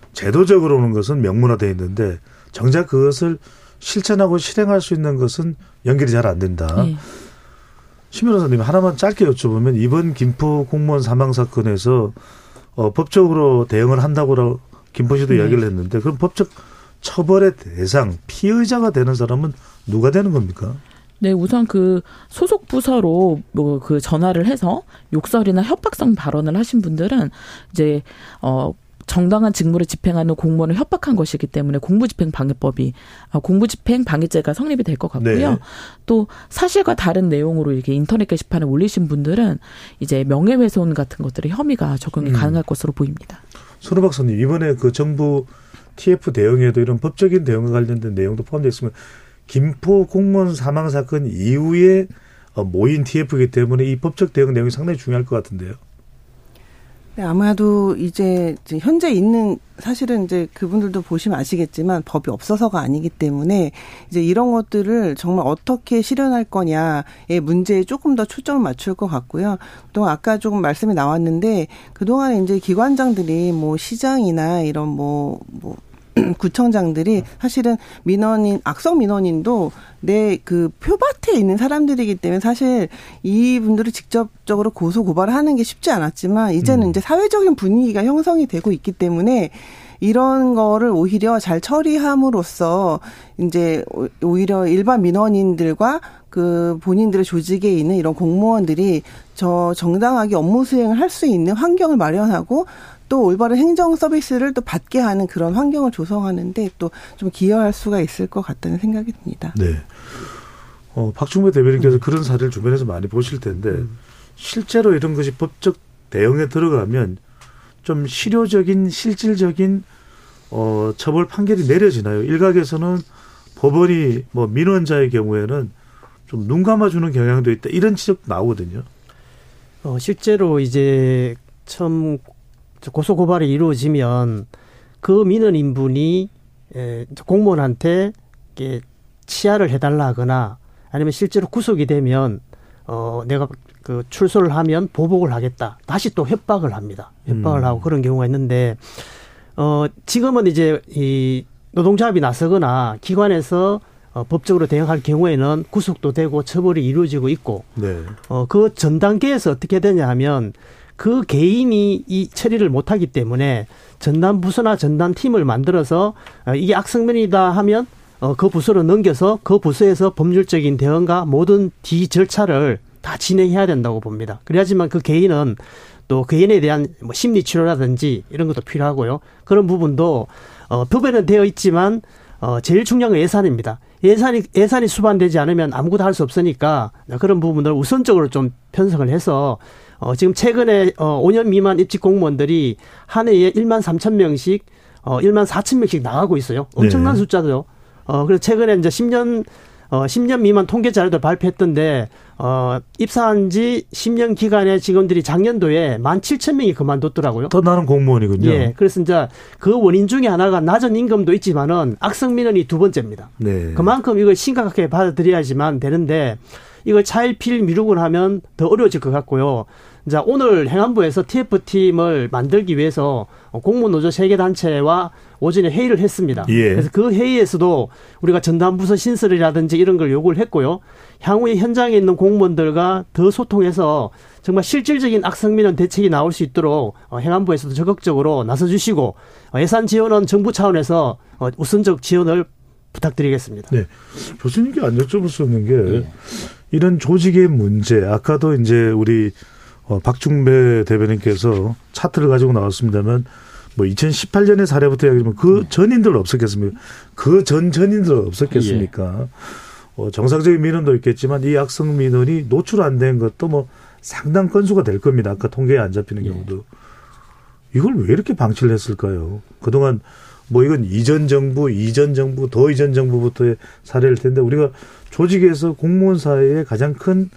제도적으로 오는 것은 명문화되어 있는데 정작 그것을 실천하고 실행할 수 있는 것은 연결이 잘 안 된다. 네. 신 변호사님, 하나만 짧게 여쭤보면 이번 김포 공무원 사망 사건에서 어, 법적으로 대응을 한다고 김포시도 네. 이야기를 했는데 그럼 법적 처벌의 대상, 피의자가 되는 사람은 누가 되는 겁니까? 네, 우선 그 소속 부서로 뭐 그 전화를 해서 욕설이나 협박성 발언을 하신 분들은 이제 어 정당한 직무를 집행하는 공무원을 협박한 것이기 때문에 공무집행방해법이 아, 공무집행방해죄가 성립이 될 것 같고요. 네. 또 사실과 다른 내용으로 이렇게 인터넷 게시판에 올리신 분들은 이제 명예훼손 같은 것들의 혐의가 적용이 음. 가능할 것으로 보입니다. 손호 박사님, 이번에 그 정부 티에프 대응에도 이런 법적인 대응과 관련된 내용도 포함되어 있으면 김포 공무원 사망 사건 이후에 모인 티에프이기 때문에 이 법적 대응 내용이 상당히 중요할 것 같은데요. 네, 아마도 이제 현재 있는, 사실은 이제 그분들도 보시면 아시겠지만 법이 없어서가 아니기 때문에 이제 이런 것들을 정말 어떻게 실현할 거냐의 문제에 조금 더 초점을 맞출 것 같고요. 또 아까 조금 말씀이 나왔는데 그동안에 이제 기관장들이 뭐 시장이나 이런 뭐, 뭐 구청장들이 사실은 민원인, 악성 민원인도 내 그 표밭에 있는 사람들이기 때문에 사실 이분들을 직접적으로 고소 고발을 하는 게 쉽지 않았지만 이제는 음. 이제 사회적인 분위기가 형성이 되고 있기 때문에 이런 거를 오히려 잘 처리함으로써 이제 오히려 일반 민원인들과 그 본인들의 조직에 있는 이런 공무원들이 저 정당하게 업무 수행을 할 수 있는 환경을 마련하고 또 올바른 행정 서비스를 또 받게 하는 그런 환경을 조성하는데 또 좀 기여할 수가 있을 것 같다는 생각이 듭니다. 네. 어, 박중배 대변인께서 음. 그런 사례를 주변에서 많이 보실 텐데 음. 실제로 이런 것이 법적 대응에 들어가면 좀 실효적인 실질적인 어, 처벌 판결이 내려지나요? 일각에서는 법원이 뭐 민원자의 경우에는 좀 눈 감아주는 경향도 있다 이런 지적 나오거든요. 어, 실제로 이제 처음 고소 고발이 이루어지면 그 민원인분이 에, 공무원한테 이렇게 치하를 해달라거나 아니면 실제로 구속이 되면 어, 내가 그 출소를 하면 보복을 하겠다. 다시 또 협박을 합니다. 협박을 음. 하고 그런 경우가 있는데 어, 지금은 이제 이 노동조합이 나서거나 기관에서 어, 법적으로 대응할 경우에는 구속도 되고 처벌이 이루어지고 있고 네. 어, 그 전 단계에서 어떻게 되냐 하면 그 개인이 이 처리를 못하기 때문에 전담 부서나 전담 팀을 만들어서 어, 이게 악성면이다 하면 어, 그 부서로 넘겨서 그 부서에서 법률적인 대응과 모든 뒤 절차를 다 진행해야 된다고 봅니다. 그래야지만 그 개인은 또 개인에 대한 뭐 심리 치료라든지 이런 것도 필요하고요. 그런 부분도 어, 법에는 되어 있지만 어, 제일 중요한 건 예산입니다. 예산이, 예산이 수반되지 않으면 아무것도 할 수 없으니까 그런 부분을 우선적으로 좀 편성을 해서 어, 지금 최근에 어, 오 년 미만 입직 공무원들이 한 해에 일만 삼천 명씩 어, 일만 사천 명씩 나가고 있어요. 엄청난 네. 숫자죠. 어, 그래서 최근에 이제 십 년, 어, 십 년 미만 통계 자료도 발표했던데, 어, 입사한 지 십 년 기간에 직원들이 작년도에 만 칠천 명이 그만뒀더라고요. 더 많은 공무원이군요. 예. 그래서 이제 그 원인 중에 하나가 낮은 임금도 있지만은 악성 민원이 두 번째입니다. 네. 그만큼 이걸 심각하게 받아들여야지만 되는데, 이걸 차일피일 미루고 하면 더 어려워질 것 같고요. 자, 오늘 행안부에서 티에프팀을 만들기 위해서 공무원 노조 세 개 단체와 오전에 회의를 했습니다. 예. 그래서 그 회의에서도 우리가 전담부서 신설이라든지 이런 걸 요구를 했고요. 향후에 현장에 있는 공무원들과 더 소통해서 정말 실질적인 악성민원 대책이 나올 수 있도록 행안부에서도 적극적으로 나서주시고 예산 지원은 정부 차원에서 우선적 지원을 부탁드리겠습니다. 네. 교수님께 안 여쭤볼 수 없는 게 네. 이런 조직의 문제, 아까도 이제 우리 어, 박중배 대변인께서 차트를 가지고 나왔습니다만 뭐 이천십팔 년의 사례부터 이야기하면 그 네. 전인들 없었겠습니까? 그 전 전인들 없었겠습니까? 예. 어, 정상적인 민원도 있겠지만 이 악성 민원이 노출 안 된 것도 뭐 상당 건수가 될 겁니다. 아까 통계에 안 잡히는 예. 경우도. 이걸 왜 이렇게 방치를 했을까요? 그동안 뭐 이건 이전 정부, 이전 정부, 더 이전 정부부터의 사례일 텐데 우리가 조직에서 공무원 사회의 가장 큰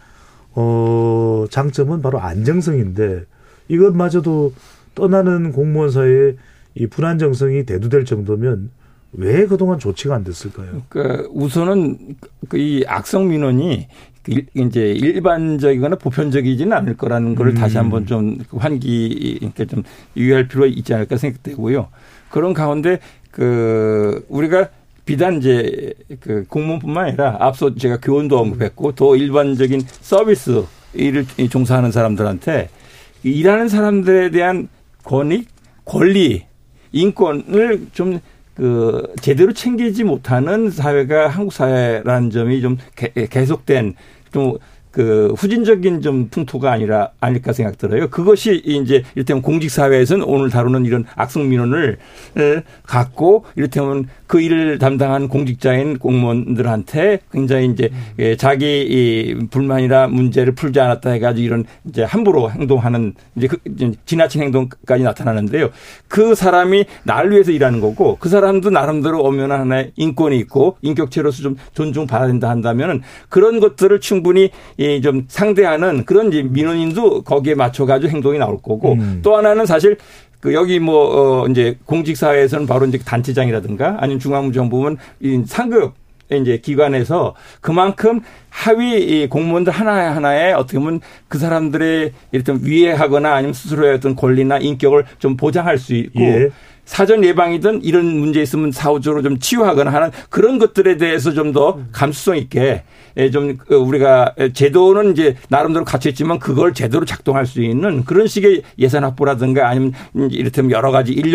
어, 장점은 바로 안정성인데 이것마저도 떠나는 공무원 사회의 이 불안정성이 대두될 정도면 왜 그동안 조치가 안 됐을까요? 그러니까 우선은 이 악성 민원이 이제 일반적이거나 보편적이지는 않을 거라는 걸 음. 다시 한번 좀 환기, 그러니까 좀 유의할 필요가 있지 않을까 생각되고요. 그런 가운데 그 우리가 비단 이제 그 공무원뿐만 아니라 앞서 제가 교원도 언급했고 더 일반적인 서비스 일을 종사하는 사람들한테 일하는 사람들에 대한 권익, 권리, 인권을 좀 그 제대로 챙기지 못하는 사회가 한국 사회라는 점이 좀 계속된 좀 그 후진적인 좀 풍토가 아니라 아닐까 생각 들어요. 그것이 이제 이를테면 공직사회에서는 오늘 다루는 이런 악성 민원을 갖고 이를테면 그 일을 담당한 공직자인 공무원들한테 굉장히 이제 음. 자기 이 불만이나 문제를 풀지 않았다 해가지고 이런 이제 함부로 행동하는 이제 그 지나친 행동까지 나타나는데요. 그 사람이 나를 위해서 일하는 거고 그 사람도 나름대로 엄연한 하나의 인권이 있고 인격체로서 좀 존중받아야 된다 한다면은 그런 것들을 충분히 이 좀 상대하는 그런 이제 민원인도 거기에 맞춰가지고 행동이 나올 거고 음. 또 하나는 사실 그 여기 뭐 어 이제 공직사회에서는 바로 이제 단체장이라든가 아니면 중앙정부는 이 상급 이제 기관에서 그만큼 하위 공무원들 하나 하나에 어떻게 보면 그 사람들의 이를테면 위해하거나 아니면 스스로의 어떤 권리나 인격을 좀 보장할 수 있고. 예. 사전 예방이든 이런 문제 있으면 사후적으로 좀 치유하거나 하는 그런 것들에 대해서 좀 더 감수성 있게 좀 우리가 제도는 이제 나름대로 갖춰있지만 그걸 제대로 작동할 수 있는 그런 식의 예산 확보라든가 아니면 이를테면 여러 가지 인력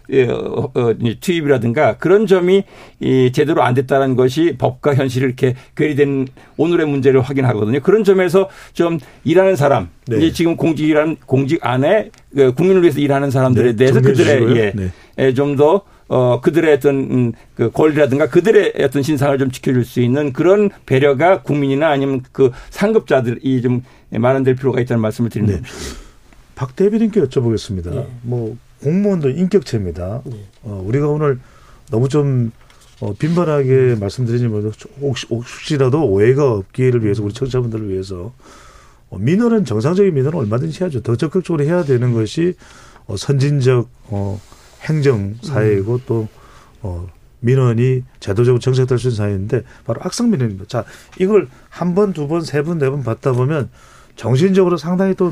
어, 어, 투입이라든가 그런 점이 이 제대로 안 됐다는 것이 법과 현실을 이렇게 괴리된 오늘의 문제를 확인하거든요. 그런 점에서 좀 일하는 사람, 네. 이제 지금 공직이란 공직 안에 국민을 위해서 일하는 사람들에 네. 대해서 그들의 예, 네. 좀 더 어, 그들의 어떤, 그, 권리라든가 그들의 어떤 신상을 좀 지켜줄 수 있는 그런 배려가 국민이나 아니면 그 상급자들이 좀 마련될 필요가 있다는 말씀을 드리는 겁니다. 네. 박 대변인께 여쭤보겠습니다. 네. 뭐, 공무원도 인격체입니다. 네. 어, 우리가 오늘 너무 좀, 어, 빈번하게 말씀드리지만 혹시, 혹시라도 오해가 없기를 위해서 우리 청취자분들을 위해서 어, 민원은 정상적인 민원은 얼마든지 해야죠. 더 적극적으로 해야 되는 것이 어, 선진적, 어, 행정 사회이고 음. 또 어, 민원이 제도적으로 정책될 수 있는 사회인데 바로 악성 민원입니다. 자, 이걸 한 번, 두 번, 세 번, 네 번 받다 보면 정신적으로 상당히 또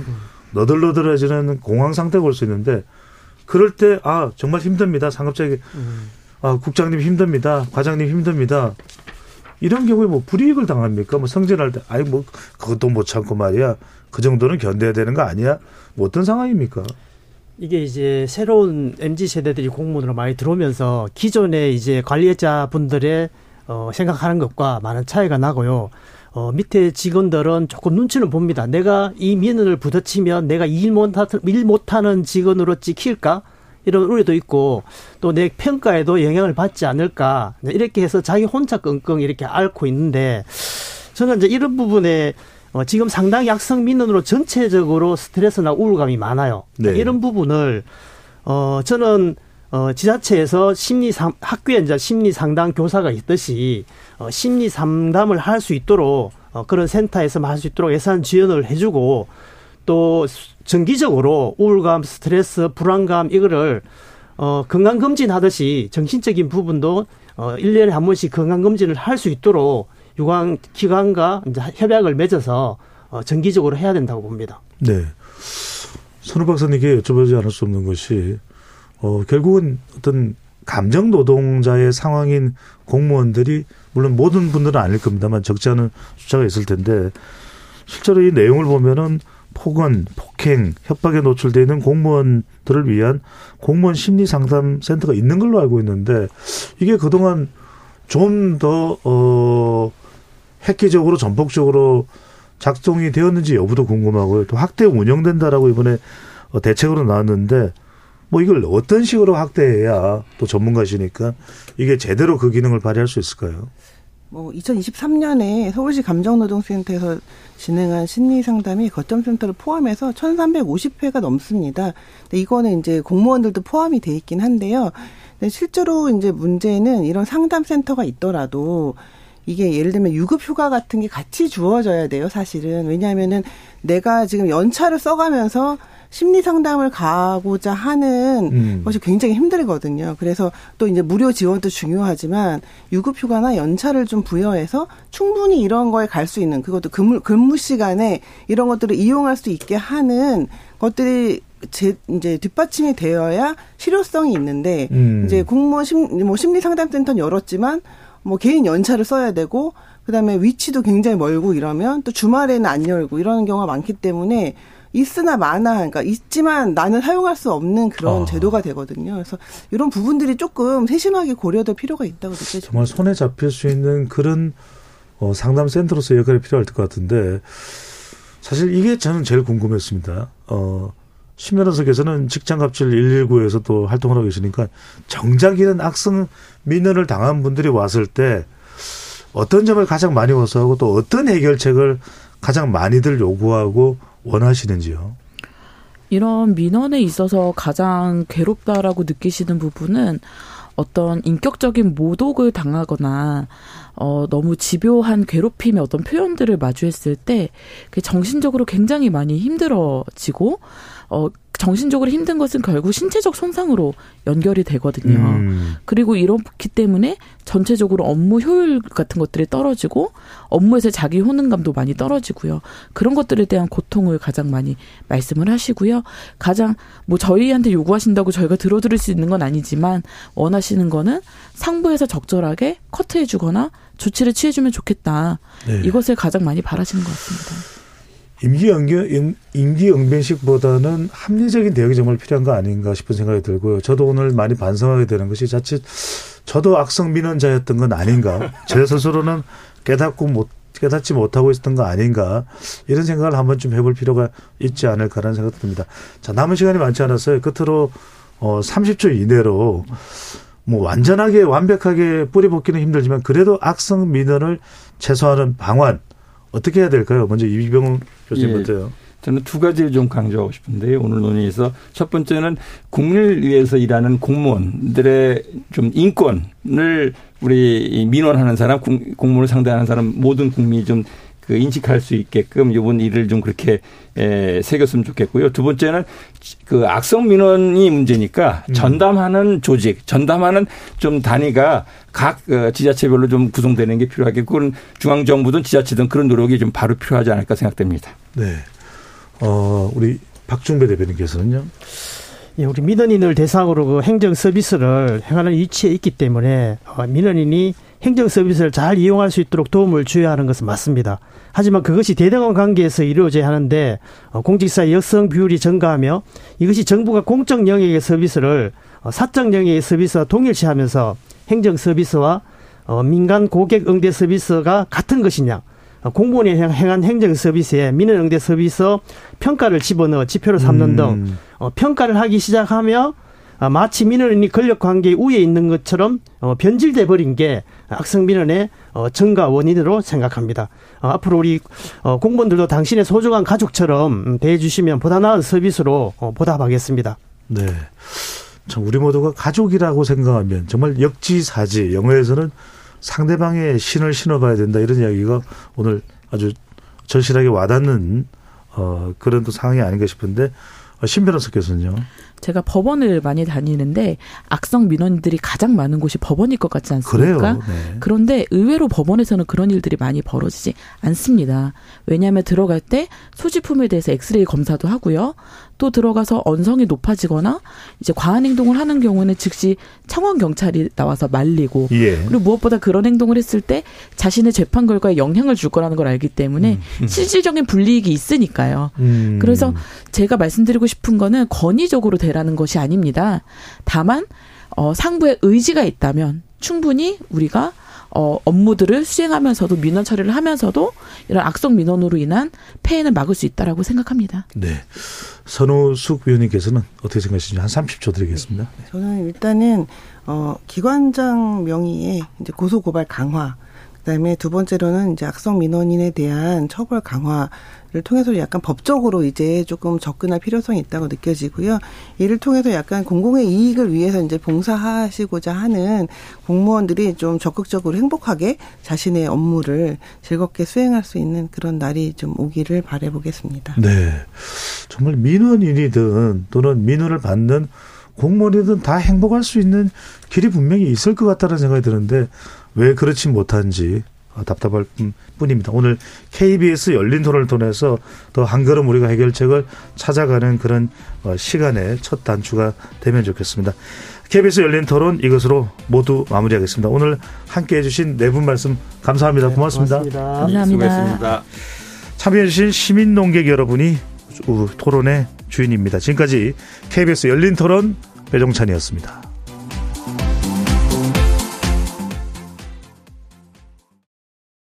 너덜너덜해지는 공황 상태가 올 수 있는데 그럴 때 아 정말 힘듭니다. 상급자에게 음. 아 국장님 힘듭니다. 과장님 힘듭니다. 이런 경우에 뭐 불이익을 당합니까? 뭐 성질할 때 아이 뭐 그것도 못 참고 말이야. 그 정도는 견뎌야 되는 거 아니야? 뭐 어떤 상황입니까? 이게 이제 새로운 엠지 세대들이 공무원으로 많이 들어오면서 기존의 이제 관리자분들의 어, 생각하는 것과 많은 차이가 나고요. 어, 밑에 직원들은 조금 눈치는 봅니다. 내가 이 민원을 부딪히면 내가 일 못하는, 일 못하는 직원으로 찍힐까? 이런 우려도 있고 또 내 평가에도 영향을 받지 않을까? 이렇게 해서 자기 혼자 끙끙 이렇게 앓고 있는데 저는 이제 이런 부분에 어, 지금 상당히 악성 민원으로 전체적으로 스트레스나 우울감이 많아요. 네. 이런 부분을 어, 저는 어, 지자체에서 심리 상, 학교에 이제 심리 상담 교사가 있듯이 어, 심리 상담을 할 수 있도록 어, 그런 센터에서만 할 수 있도록 예산 지원을 해주고 또 정기적으로 우울감, 스트레스, 불안감 이거를 어, 건강검진 하듯이 정신적인 부분도 어, 일 년에 한 번씩 건강검진을 할 수 있도록 유관 기관과 이제 협약을 맺어서 어, 정기적으로 해야 된다고 봅니다. 네. 선우 박사님께 여쭤보지 않을 수 없는 것이 어, 결국은 어떤 감정 노동자의 상황인 공무원들이 물론 모든 분들은 아닐 겁니다만 적지 않은 숫자가 있을 텐데 실제로 이 내용을 보면은 폭언, 폭행, 협박에 노출되어 있는 공무원들을 위한 공무원 심리상담센터가 있는 걸로 알고 있는데 이게 그동안 좀 더 어, 획기적으로 전폭적으로 작동이 되었는지 여부도 궁금하고요. 또 확대 운영된다라고 이번에 대책으로 나왔는데 뭐 이걸 어떤 식으로 확대해야 또 전문가시니까 이게 제대로 그 기능을 발휘할 수 있을까요? 뭐 이천이십삼 년에 서울시 감정노동센터에서 진행한 심리상담이 거점센터를 포함해서 천삼백오십 회가 넘습니다. 근데 이거는 이제 공무원들도 포함이 돼 있긴 한데요. 근데 실제로 이제 문제는 이런 상담센터가 있더라도 이게 예를 들면 유급 휴가 같은 게 같이 주어져야 돼요, 사실은. 왜냐하면은 내가 지금 연차를 써가면서 심리 상담을 가고자 하는 음. 것이 굉장히 힘들거든요. 그래서 또 이제 무료 지원도 중요하지만 유급 휴가나 연차를 좀 부여해서 충분히 이런 거에 갈 수 있는 그것도 근무, 근무 시간에 이런 것들을 이용할 수 있게 하는 것들이 제, 이제 뒷받침이 되어야 실효성이 있는데 음. 이제 공무원 심, 뭐 심리 상담센터는 열었지만 뭐 개인 연차를 써야 되고 그다음에 위치도 굉장히 멀고 이러면 또 주말에는 안 열고 이러는 경우가 많기 때문에 있으나 마나 그러니까 있지만 나는 사용할 수 없는 그런 아. 제도가 되거든요. 그래서 이런 부분들이 조금 세심하게 고려될 필요가 있다고 느껴집니다. 정말 손에 잡힐 수 있는 그런 어, 상담센터로서 역할이 필요할 것 같은데 사실 이게 저는 제일 궁금했습니다. 어, 심연원석에서는 직장갑질 일일구에서 또 활동을 하고 계시니까 정작 이런 악성 민원을 당한 분들이 왔을 때 어떤 점을 가장 많이 호소하고 또 어떤 해결책을 가장 많이들 요구하고 원하시는지요? 이런 민원에 있어서 가장 괴롭다라고 느끼시는 부분은 어떤 인격적인 모독을 당하거나 어, 너무 집요한 괴롭힘의 어떤 표현들을 마주했을 때 정신적으로 굉장히 많이 힘들어지고 어, 정신적으로 힘든 것은 결국 신체적 손상으로 연결이 되거든요. 음. 그리고 이렇기 때문에 전체적으로 업무 효율 같은 것들이 떨어지고 업무에서 자기 효능감도 많이 떨어지고요. 그런 것들에 대한 고통을 가장 많이 말씀을 하시고요. 가장 뭐 저희한테 요구하신다고 저희가 들어드릴 수 있는 건 아니지만 원하시는 거는 상부에서 적절하게 커트해 주거나 조치를 취해 주면 좋겠다. 네. 이것을 가장 많이 바라시는 것 같습니다. 임기응변, 임기응변식보다는 합리적인 대응이 정말 필요한 거 아닌가 싶은 생각이 들고요. 저도 오늘 많이 반성하게 되는 것이 자칫 저도 악성 민원자였던 건 아닌가. 제 스스로는 깨닫고 못, 깨닫지 못하고 있었던 거 아닌가. 이런 생각을 한번 좀 해볼 필요가 있지 않을까라는 생각이 듭니다. 자, 남은 시간이 많지 않았어요. 끝으로 어, 삼십 초 이내로 뭐 완전하게 완벽하게 뿌리 뽑기는 힘들지만 그래도 악성 민원을 최소화하는 방안 어떻게 해야 될까요? 먼저 이병훈 교수님부터요. 예, 저는 두 가지를 좀 강조하고 싶은데요. 오늘 논의에서 첫 번째는 국민을 위해서 일하는 공무원들의 좀 인권을 우리 민원하는 사람, 공무원을 상대하는 사람 모든 국민이 좀 그 인식할 수 있게끔 이번 일을 좀 그렇게 에, 새겼으면 좋겠고요. 두 번째는 그 악성 민원이 문제니까 음. 전담하는 조직, 전담하는 좀 단위가 각 지자체별로 좀 구성되는 게 필요하겠고, 그건 중앙정부든 지자체든 그런 노력이 좀 바로 필요하지 않을까 생각됩니다. 네. 어, 우리 박중배 대변인께서는요. 예, 우리 민원인을 대상으로 그 행정 서비스를 행하는 위치에 있기 때문에 민원인이 행정 서비스를 잘 이용할 수 있도록 도움을 줘야 하는 것은 맞습니다. 하지만 그것이 대등한 관계에서 이루어져야 하는데 공직사의 역성 비율이 증가하며 이것이 정부가 공적 영역의 서비스를 사적 영역의 서비스와 동일시하면서 행정 서비스와 민간 고객 응대 서비스가 같은 것이냐, 공무원이 행한 행정 서비스에 민원 응대 서비스 평가를 집어넣어 지표를 삼는 등 음. 평가를 하기 시작하며 마치 민원인이 권력관계에 우위에 있는 것처럼 변질돼 버린 게 악성 민원의 증가 원인으로 생각합니다. 앞으로 우리 공무원들도 당신의 소중한 가족처럼 대해 주시면 보다 나은 서비스로 보답하겠습니다. 네, 참 우리 모두가 가족이라고 생각하면 정말 역지사지, 영어에서는 상대방의 신을 신어봐야 된다, 이런 이야기가 오늘 아주 절실하게 와닿는 어, 그런 또 상황이 아닌가 싶은데, 신 변호사께서는요. 제가 법원을 많이 다니는데 악성 민원들이 가장 많은 곳이 법원일 것 같지 않습니까? 그래요. 네. 그런데 의외로 법원에서는 그런 일들이 많이 벌어지지 않습니다. 왜냐하면 들어갈 때 소지품에 대해서 엑스레이 검사도 하고요. 또 들어가서 언성이 높아지거나 이제 과한 행동을 하는 경우는 즉시 창원 경찰이 나와서 말리고, 예. 그리고 무엇보다 그런 행동을 했을 때 자신의 재판 결과에 영향을 줄 거라는 걸 알기 때문에 음, 음. 실질적인 불이익이 있으니까요. 음. 그래서 제가 말씀드리고 싶은 거는 권위적으로 되라는 것이 아닙니다. 다만 어, 상부의 의지가 있다면 충분히 우리가 어, 업무들을 수행하면서도 민원 처리를 하면서도 이런 악성 민원으로 인한 폐해는 막을 수 있다라고 생각합니다. 네. 선우숙 위원님께서는 어떻게 생각하시는지 한 삼십 초 드리겠습니다. 네. 저는 일단은 어, 기관장 명의의 이제 고소 고발 강화, 그다음에 두 번째로는 이제 악성 민원인에 대한 처벌 강화를 통해서 약간 법적으로 이제 조금 접근할 필요성이 있다고 느껴지고요. 이를 통해서 약간 공공의 이익을 위해서 이제 봉사하시고자 하는 공무원들이 좀 적극적으로 행복하게 자신의 업무를 즐겁게 수행할 수 있는 그런 날이 좀 오기를 바라보겠습니다. 네. 정말 민원인이든 또는 민원을 받는 공무원이든 다 행복할 수 있는 길이 분명히 있을 것 같다는 생각이 드는데 왜 그렇지 못한지 답답할 뿐입니다. 오늘 케이비에스 열린 토론을 통해서 더 한 걸음 우리가 해결책을 찾아가는 그런 시간의 첫 단추가 되면 좋겠습니다. 케이비에스 열린 토론 이것으로 모두 마무리하겠습니다. 오늘 함께해 주신 네 분 말씀 감사합니다. 네, 고맙습니다. 고맙습니다. 감사합니다. 수고했습니다. 참여해 주신 시민 농객 여러분이 토론의 주인입니다. 지금까지 케이비에스 열린 토론 배종찬이었습니다.